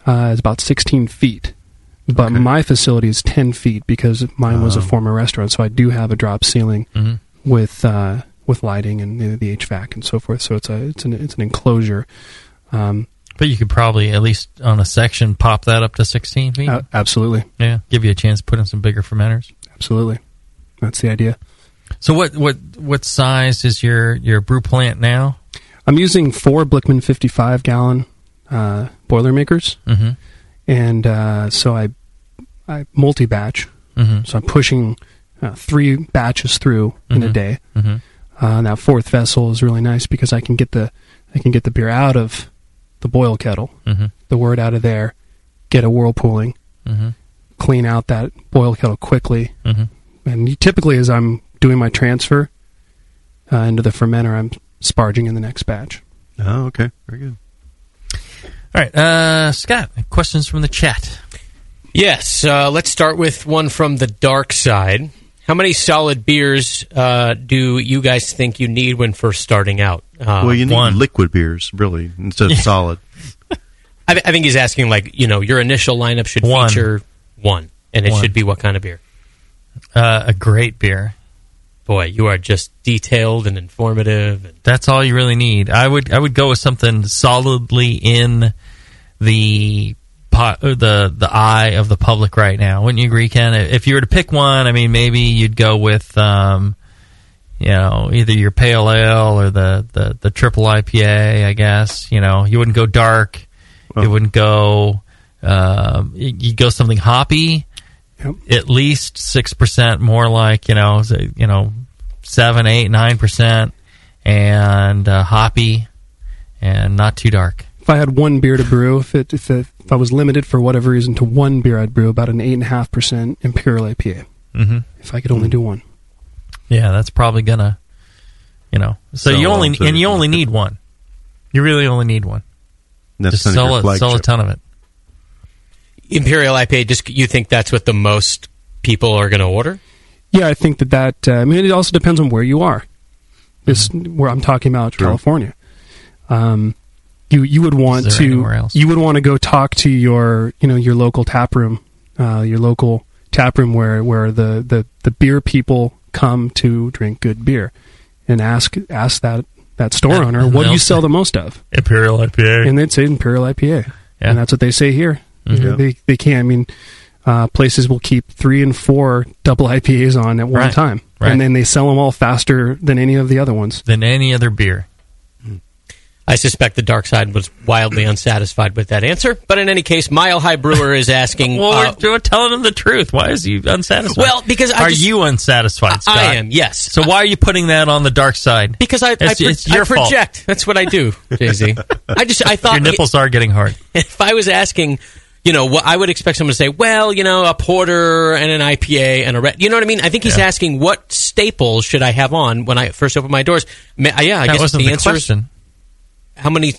is about 16 feet. But my facility is 10 feet because mine was a former restaurant, so I do have a drop ceiling with lighting and the HVAC and so forth. So it's an enclosure. But you could probably, at least on a section, pop that up to 16 feet? Absolutely. Yeah, give you a chance to put in some bigger fermenters. Absolutely. That's the idea. So what size is your brew plant now? I'm using 4 Blickman 55-gallon Boilermakers. And so I multi-batch. So I'm pushing 3 batches through in a day. And that 4th vessel is really nice because I can get the beer out of the boil kettle, the wort out of there, get a whirlpooling, clean out that boil kettle quickly. And typically, as I'm doing my transfer into the fermenter, I'm sparging in the next batch. Oh, okay. Very good. All right, Scott, questions from the chat? Yes, let's start with one from the dark side. How many solid beers do you guys think you need when first starting out? Well, you need liquid beers, really, instead of solid. I think he's asking, like, your initial lineup should feature one, and it should be what kind of beer? A great beer. Boy, you are just detailed and informative. That's all you really need. I would go with something solidly in the eye of the public right now. Wouldn't you agree, Ken? If you were to pick one, I mean, maybe you'd go with either your pale ale or the triple IPA. I guess you wouldn't go dark. You wouldn't go. You'd go something hoppy. Yep. At least 6%, more like 7, 8, 9%, and hoppy, and not too dark. If I had one beer to brew, if I was limited for whatever reason to one beer, I'd brew about an 8.5% Imperial IPA. If I could only do one. Yeah, that's probably gonna, So you only need one. You really only need one. Just sell a ton of it. Imperial IPA, you think that's what the most people are going to order? Yeah, I think that it also depends on where you are. Where I'm talking about California. You would want to go talk to your local tap room, where the beer people come to drink good beer, and ask that store owner, what do you sell the most of? Imperial IPA. And they'd say Imperial IPA. Yeah. And that's what they say here. They can't. I mean, places will keep 3 and 4 double IPAs on at one time, and then they sell them all faster than any of the other ones. Than any other beer. I suspect the dark side was wildly unsatisfied with that answer. But in any case, Mile High Brewer is asking... Well, we're telling him the truth. Why is he unsatisfied? Well, because Are you unsatisfied, Scott? I am, yes. So why are you putting that on the dark side? Because I project. Fault. That's what I do, Jay-Z. I thought... Your nipples are getting hard. If I was asking... what I would expect someone to say, a porter and an IPA and a red. You know what I mean? I think he's asking what staples should I have on when I first open my doors. I guess wasn't the answer question. is how many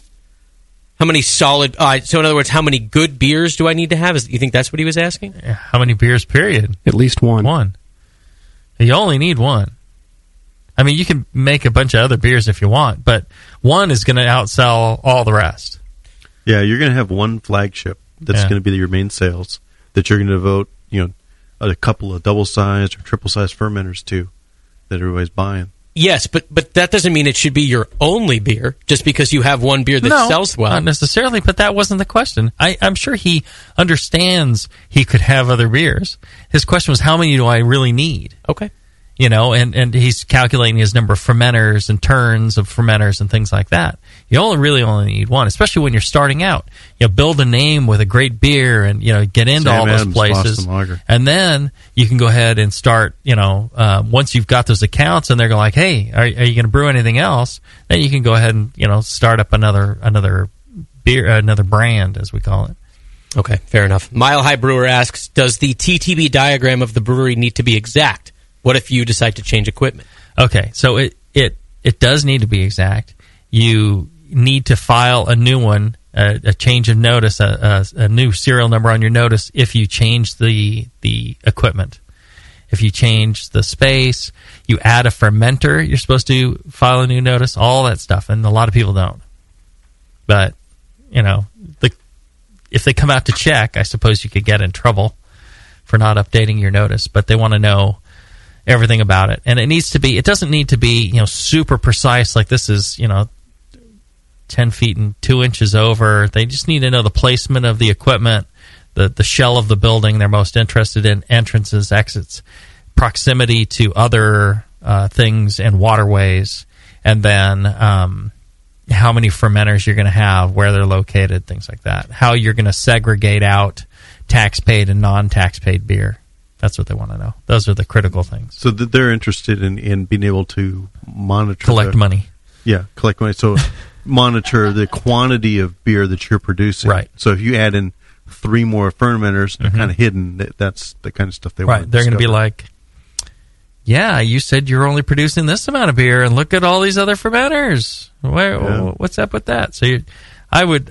solid. So in other words, how many good beers do I need to have? You think that's what he was asking? How many beers? Period. At least one. One. You only need one. I mean, you can make a bunch of other beers if you want, but one is going to outsell all the rest. Yeah, you're going to have one flagship. That's going to be your main sales that you're going to devote, a couple of double-sized or triple-sized fermenters to that everybody's buying. Yes, but that doesn't mean it should be your only beer just because you have one beer that sells well. Not necessarily, but that wasn't the question. I'm sure he understands he could have other beers. His question was, how many do I really need? Okay. And he's calculating his number of fermenters and turns of fermenters and things like that. You only need one, especially when you're starting out. Build a name with a great beer and, get into all those places. And then you can go ahead and start, once you've got those accounts and they're like, hey, are you going to brew anything else? Then you can go ahead and, start up another beer, another brand, as we call it. Okay, fair enough. Mile High Brewer asks, does the TTB diagram of the brewery need to be exact? What if you decide to change equipment? Okay, so it does need to be exact. You need to file a new one, a change of notice, a new serial number on your notice if you change the equipment. If you change the space, you add a fermenter, you're supposed to file a new notice, all that stuff, and a lot of people don't. But, if they come out to check, I suppose you could get in trouble for not updating your notice, but they want to know everything about it. And it doesn't need to be, super precise, like this is, 10 feet and 2 inches over. They just need to know the placement of the equipment, the shell of the building they're most interested in, entrances, exits, proximity to other things and waterways, and then how many fermenters you're going to have, where they're located, things like that. How you're going to segregate out tax-paid and non-tax-paid beer. That's what they want to know. Those are the critical things. So they're interested in being able to monitor... Collect money. Yeah, collect money. So monitor the quantity of beer that you're producing. Right. So if you add in 3 more fermenters, they're kind of hidden. That's the kind of stuff they want to They're going to be like, yeah, you said you're only producing this amount of beer, and look at all these other fermenters. What's up with that? So I would,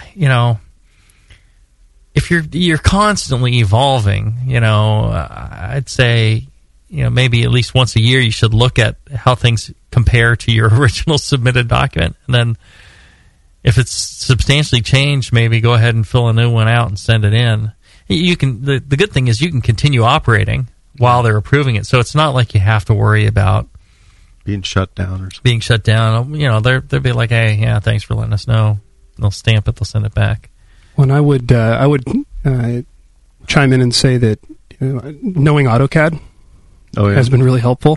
if you're constantly evolving, I'd say, maybe at least once a year you should look at how things compare to your original submitted document, and then if it's substantially changed, maybe go ahead and fill a new one out and send it in. You can. The good thing is you can continue operating while they're approving it, so it's not like you have to worry about being shut down or something. Being shut down. They'll be like, hey, yeah, thanks for letting us know. They'll stamp it. They'll send it back. Well, I would chime in and say that knowing AutoCAD has been really helpful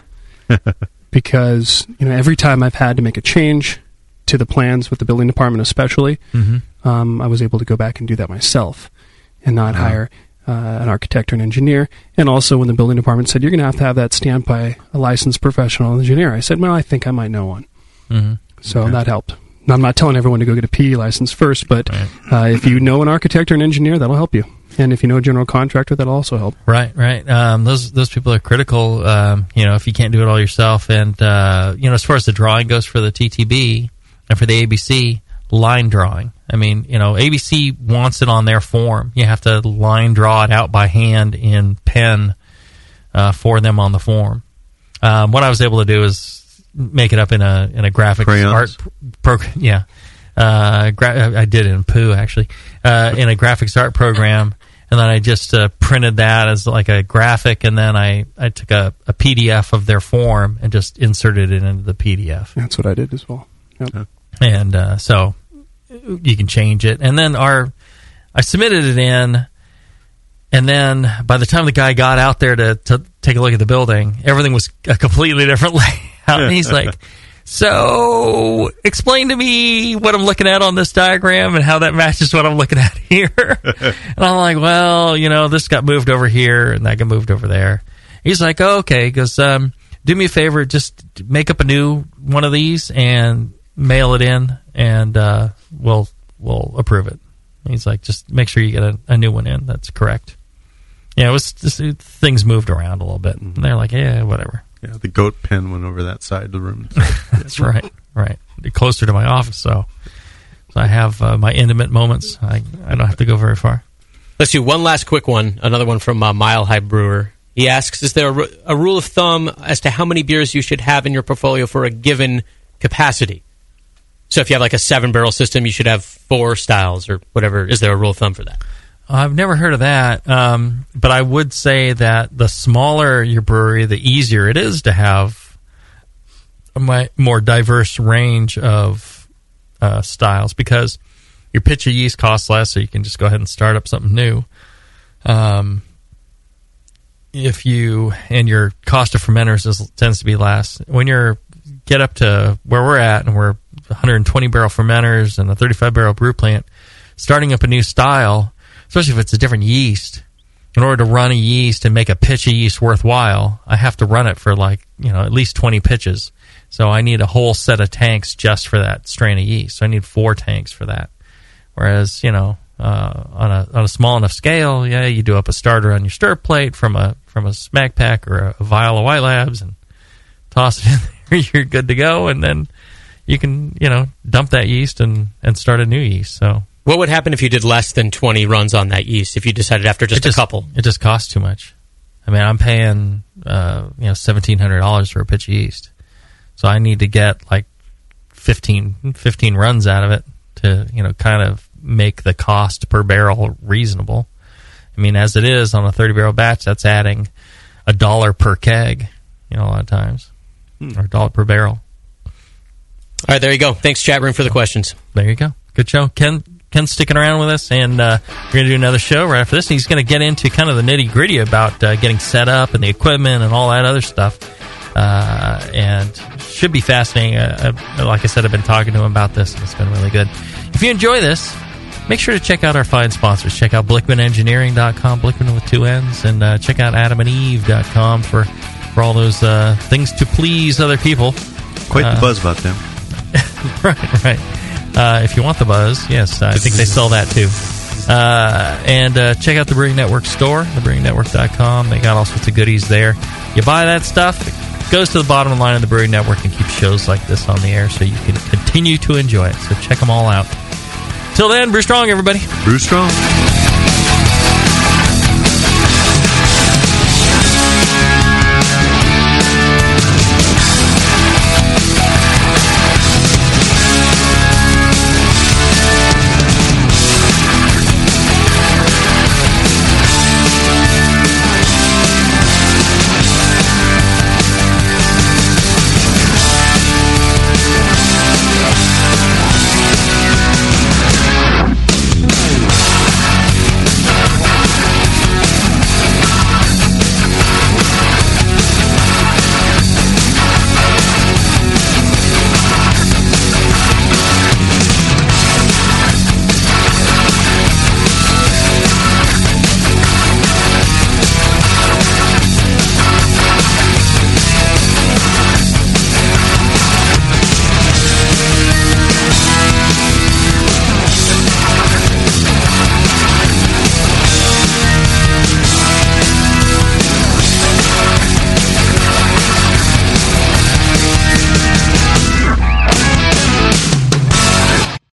because every time I've had to make a change to the plans with the building department, especially, I was able to go back and do that myself and not hire an architect or an engineer. And also, when the building department said you're going to have that stamped by a licensed professional engineer, I said, well, I think I might know one. So that helped. Now, I'm not telling everyone to go get a PE license first, but if you know an architect or an engineer, that'll help you. And if you know a general contractor, that'll also help. Right. Those people are critical, if you can't do it all yourself. And, as far as the drawing goes for the TTB and for the ABC, line drawing. I mean, ABC wants it on their form. You have to line draw it out by hand in pen for them on the form. What I was able to do is make it up in a graphics art program. Yeah, I did it in Pooh actually in a graphics art program, and then I just printed that as like a graphic, and then I took a PDF of their form and just inserted it into the PDF. That's what I did as well. Yep. And so you can change it, and then I submitted it in. And then by the time the guy got out there to take a look at the building, everything was a completely different layout. And he's like, so explain to me what I'm looking at on this diagram and how that matches what I'm looking at here. And I'm like, well, this got moved over here and that got moved over there. He's like, oh, okay. He goes, do me a favor, just make up a new one of these and mail it in, and we'll approve it. And he's like, just make sure you get a new one in. That's correct. Yeah, it was just, things moved around a little bit. And they're like, yeah, whatever. Yeah, the goat pen went over that side of the room. So, That's right. Closer to my office, so I have my intimate moments. I don't have to go very far. Let's do one last quick one. Another one from Mile High Brewer. He asks, is there a rule of thumb as to how many beers you should have in your portfolio for a given capacity? So if you have like a 7-barrel system, you should have 4 styles or whatever. Is there a rule of thumb for that? I've never heard of that, but I would say that the smaller your brewery, the easier it is to have a more diverse range of styles, because your pitch of yeast costs less, so you can just go ahead and start up something new. If your cost of fermenters tends to be less. When you get up to where we're at, and we're 120-barrel fermenters and a 35-barrel brew plant, starting up a new style, especially if it's a different yeast, in order to run a yeast and make a pitch of yeast worthwhile, I have to run it for at least 20 pitches. So I need a whole set of tanks just for that strain of yeast. So I need 4 tanks for that. Whereas, on a small enough scale, yeah, you do up a starter on your stir plate from a smack pack or a vial of White Labs and toss it in there. You're good to go, and then you can, dump that yeast and start a new yeast. So. What would happen if you did less than 20 runs on that yeast, if you decided after just a couple? It just costs too much. I mean, I'm paying $1,700 for a pitch of yeast. So I need to get like 15 runs out of it to, kind of make the cost per barrel reasonable. I mean, as it is on a 30-barrel batch, that's adding $1 per keg, a lot of times, or $1 per barrel. All right, there you go. Thanks, chat room, for the questions. There you go. Good show. Ken's sticking around with us, and we're going to do another show right after this. He's going to get into kind of the nitty-gritty about getting set up and the equipment and all that other stuff, and should be fascinating. Like I said, I've been talking to him about this, and it's been really good. If you enjoy this, make sure to check out our fine sponsors. Check out BlickmanEngineering.com, Blickman with 2 N's, and check out AdamandEve.com for all those things to please other people. Quite the buzz about them. Right. If you want the buzz, yes, I think they sell that too. And check out the Brewing Network store, thebrewingnetwork.com. They got all sorts of goodies there. You buy that stuff, it goes to the bottom line of the Brewing Network and keeps shows like this on the air so you can continue to enjoy it. So check them all out. Till then, brew strong, everybody. Brew strong.